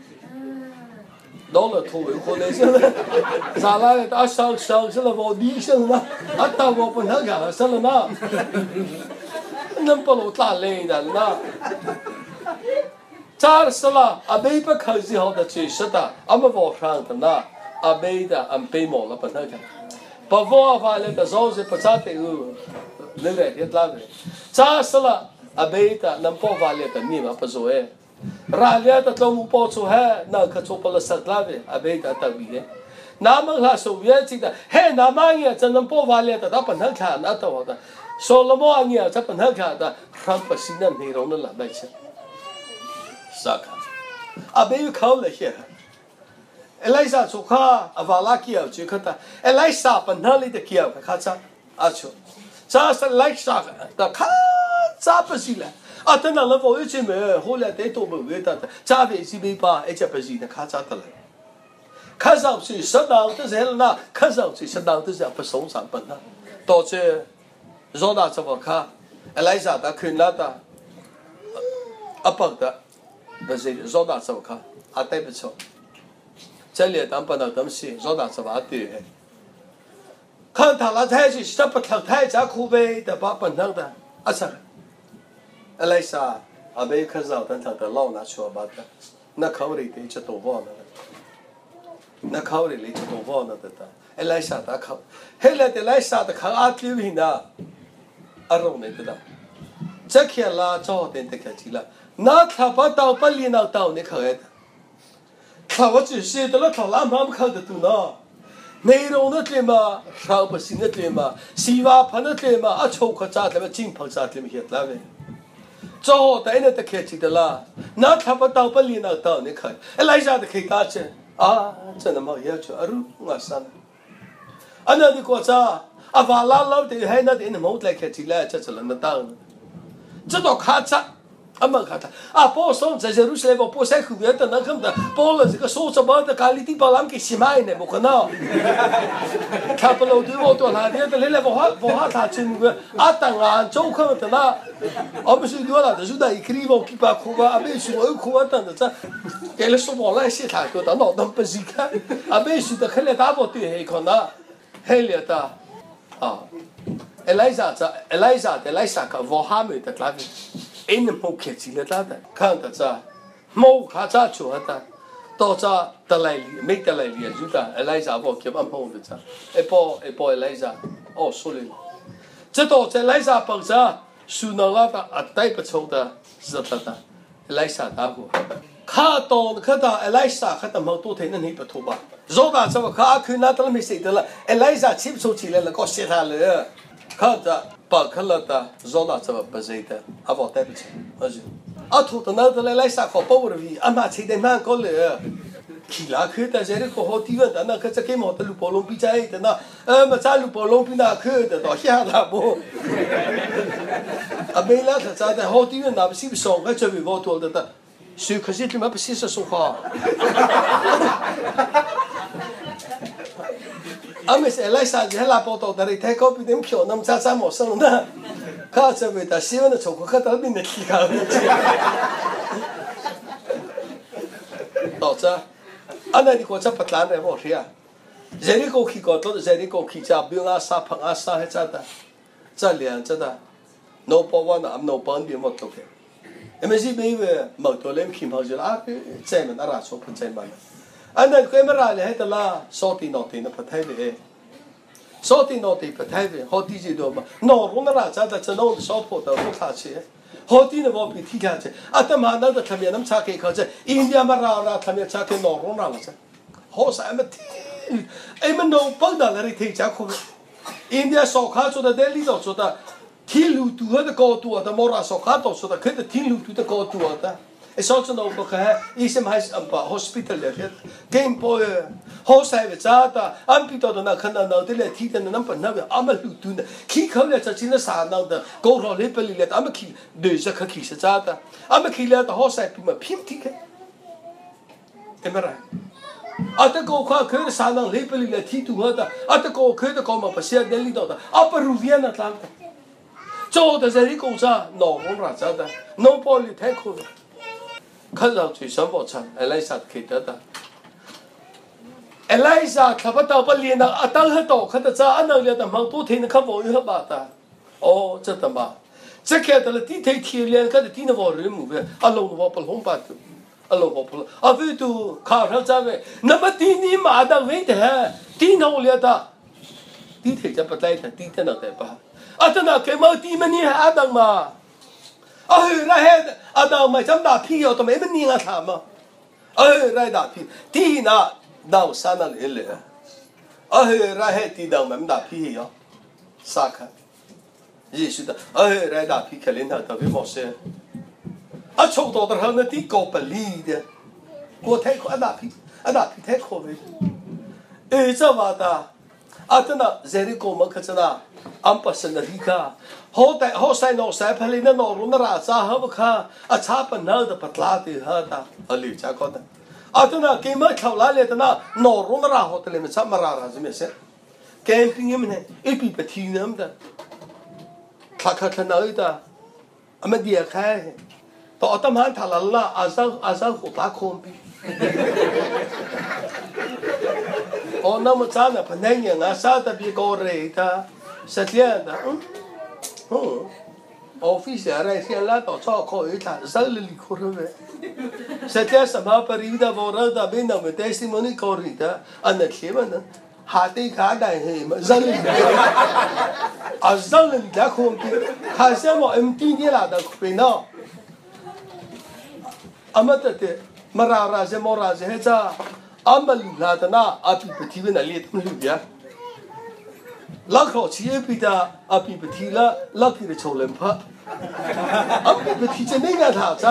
Speaker 1: 到了土为可能是了，啥来的？啊上上是了我地上呢，啊到我不能干了是了呢，能不能打来的呢？咋是了？阿贝不考虑好的知识的，阿么网上的呢？阿贝的阿贝毛了不能干。不过话了，的时候是不咋的哦，那个也拉的，咋是了？阿贝的能包话了的你嘛不说哎，然了的都不包出海，那可做不了实拉的，阿贝的特别的，那么他说原来的，嘿，那么也真能包话了的，他不能看那多的， 所罗门王呀，这本来看的，看不是那内容的了，那些，啥看？啊，没有考了些。埃莱莎做卡，啊，瓦拉基奥就看他，埃莱莎本来里的基奥看啥？啊，就，这是莱莎的，看咋不是了？啊，等到了我一进门，后来再多门味道的，咋回事没吧？一家不是的，看咋的了？看上去适当的人了，看上去适当的人不送上本了，导致让他怎么看？埃莱莎的看那的，啊不的，不是让他怎么看？啊，对不起。这里当不能东西，让他怎么对？看他那太去，这不看太家苦呗的，把本能的啊啥？埃莱莎啊，没看上等他的老拿去把的，那口里的就多忘了，那口里就多忘了的的，埃莱莎的口，后来的莱莎的口啊丢人呐，啊容易的的，这看了早点的看起了，那他把刀把脸拿刀你看的。他我只是得了，他拉妈妈看得懂呢。内容那点嘛，上不行那点嘛，西瓦盘那点嘛，啊，抽克扎点嘛，金盘扎点嘛，些那呗。早带那得开起的啦，那他把刀把脸拿刀你看，哎，来下的开打去啊，真的嘛要求啊，如我啥呢？啊，那的国家啊，瓦拉老的还那点的毛来开起来，这是人的当，这都看着。啊，没看他啊！包上这些路线吧，包晒后面的那看的，包了这个手什么的，咖喱地包啷个洗买呢？不可能。他不老对我多啦，你的来来不好不好，他真个啊，当然周看的那，啊不是多了，就是那一个地方去把苦吧，啊没去我苦啊等的这，给了说我来写他个，当脑当不是看，啊没去的看来大包对还可能，还了的，啊，埃莱莎这埃莱莎的莱莎个我还没得那边。哎，那么客气了，他的看到这，毛卡扎出来的，到这得来里没得来里，就的，哎来啥不给俺毛的这，哎包哎包哎来啥，哦说了，这到这来啥包这，属那拉的啊带不出的，是的的，来啥大户，看到看到哎来啥，看到毛多天那你不吐吧？绕到这么看，看那都没谁的了，哎来啥起不出起来了，搞死他了，看着。把看了的，绕到这么不是的，啊不对不起，而且，啊土的那的来来啥个包的味，啊妈吃的蛮高了，其他去的这里个好地方的那个这个毛的路跑龙比在的那，呃么在路跑龙比那去的到下了不，啊没了他在的好地方那不是上个这边我多的的，谁可是他妈不是说说话。啊，没事，来啥子？还拿报道的嘞，太高比点票，那么咋咋没生呢？看这位的新闻的错过，看到你的提高。到这，啊，那你国家不谈的我天啊！这里过去搞到这里过去家，不用啊啥碰啊啥还咋的？这两着的，no 包完了，no 包你没多的。因为这边为毛多人品跑就啊，在门那拉说不在门。啊，那个么来了，的啦，少点闹点的不太对，少点闹点不太对，好点就多嘛。闹容的啦，咱在这闹的少破的不差钱，好点的我比提看去。啊，他妈那个他们那么差给考这，印度嘛啦啦，他们差给闹容啦了这，好啥么天，哎么闹帮到那里提家苦，印度烧烤做的在里头做的，天路度的高度的，莫拉烧烤到做的，可是天路度的高度的。少子老不开，医生还是安排 hospital 了，给包呃，好晒的咋的？安排到的那可能那的来提的那本那边阿么路途的，去考了这真的啥那的，高考里边里来阿么去，对这可去是咋的？阿么去了的好晒比嘛偏提个，对不对？啊，这高考可以啥那里边里来提多的，啊，这高可以的高嘛不是那里头的，阿不如原那当的，做的这里工作脑红了咋的？脑包里太苦了。看上去什么长，埃莱莎可以得到。埃莱莎他把刀把脸那啊当很刀，看到这安那里的忙多天的看不有把的，哦这他妈，这看到了地天天脸，看到地那网人木的，啊龙的网不龙把的，啊龙网不龙，啊为都看上这位，那么地你妈的为的，地那里的，地天就不带的，地天那带吧，啊这那给毛地么你还当嘛？哎，那还啊，那买这么大皮哦，都没么你啊他嘛。哎，那大皮，地那那山那里了。哎，那还地那么大皮哟，啥看？ 耶稣的哎来打皮克林他特别冒险啊抽到的后那地高不离的我太可啊打皮啊打皮太可为哎这嘛的啊真的这里我们可真的安不是那里个好在好在那在旁边那那路那拉萨好不看啊差不那的不拉的哈的啊里加高的啊真的给么考来了的那那路那拉好的里面差么拉拉什么事 camping 们呢一比不听他们的他看看那的啊没点开ต่อตำหันทาลละอาซาอาซาหุตาคมปีโอ้น้ำมันจานน่ะพนักงานอาซาตะบีกอเรตาสัตย์ยันนะอืมออฟฟิศอะไรเสียแล้วต่อชอบเขาอีกท่าสักลิลิคุรุเวสัตย์ยันสมาปริดาวรดาเป็นน้ำมันเทสติมอนีกอริตาอันนั้นเขียนนะหาตีขาได้เหรอมันจังเลยอาจังเลยจะคมปีข้าเสียมาเอ็มทีนี่ละแต่เป็นน่ะอามาแต่เดมาราราเจมาราเจเฮจ้าอามาลุลาตนะอาปีปฏิบัตินั่นเลยทั้งลุยะลักเขาเชี่ยปีตาอาปีปฏิละลักที่จะโชว์เลมพะอาปีปฏิจะไม่งานท่าจ้า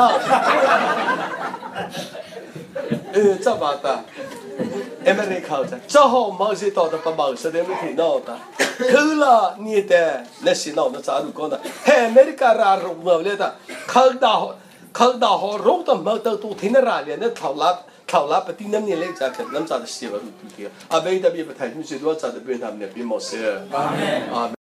Speaker 1: เออจ้าบ้าตาอเมริกาจ้าจ้าห้องมาเสียต่อแต่ประมาณแสดงไม่ถึงนอตาคือละนี่แต่เนสินอนะจ้ารู้ก่อนนะเฮ้อเมริการารุ่งเมื่อเลยตาคือดาวข้าดาวรู้ตั้งมาตั้งตัวที่นราเลยเนี่ยท่าลับท่าลับปฏิน้ำเนี่ยเล็กจากน้ำจากเสียบดูดีอ่ะอาเบย์ดับเบิลไทยมิวสิกว่าจากเดินทางเนี่ยเป็นมอสเซอร์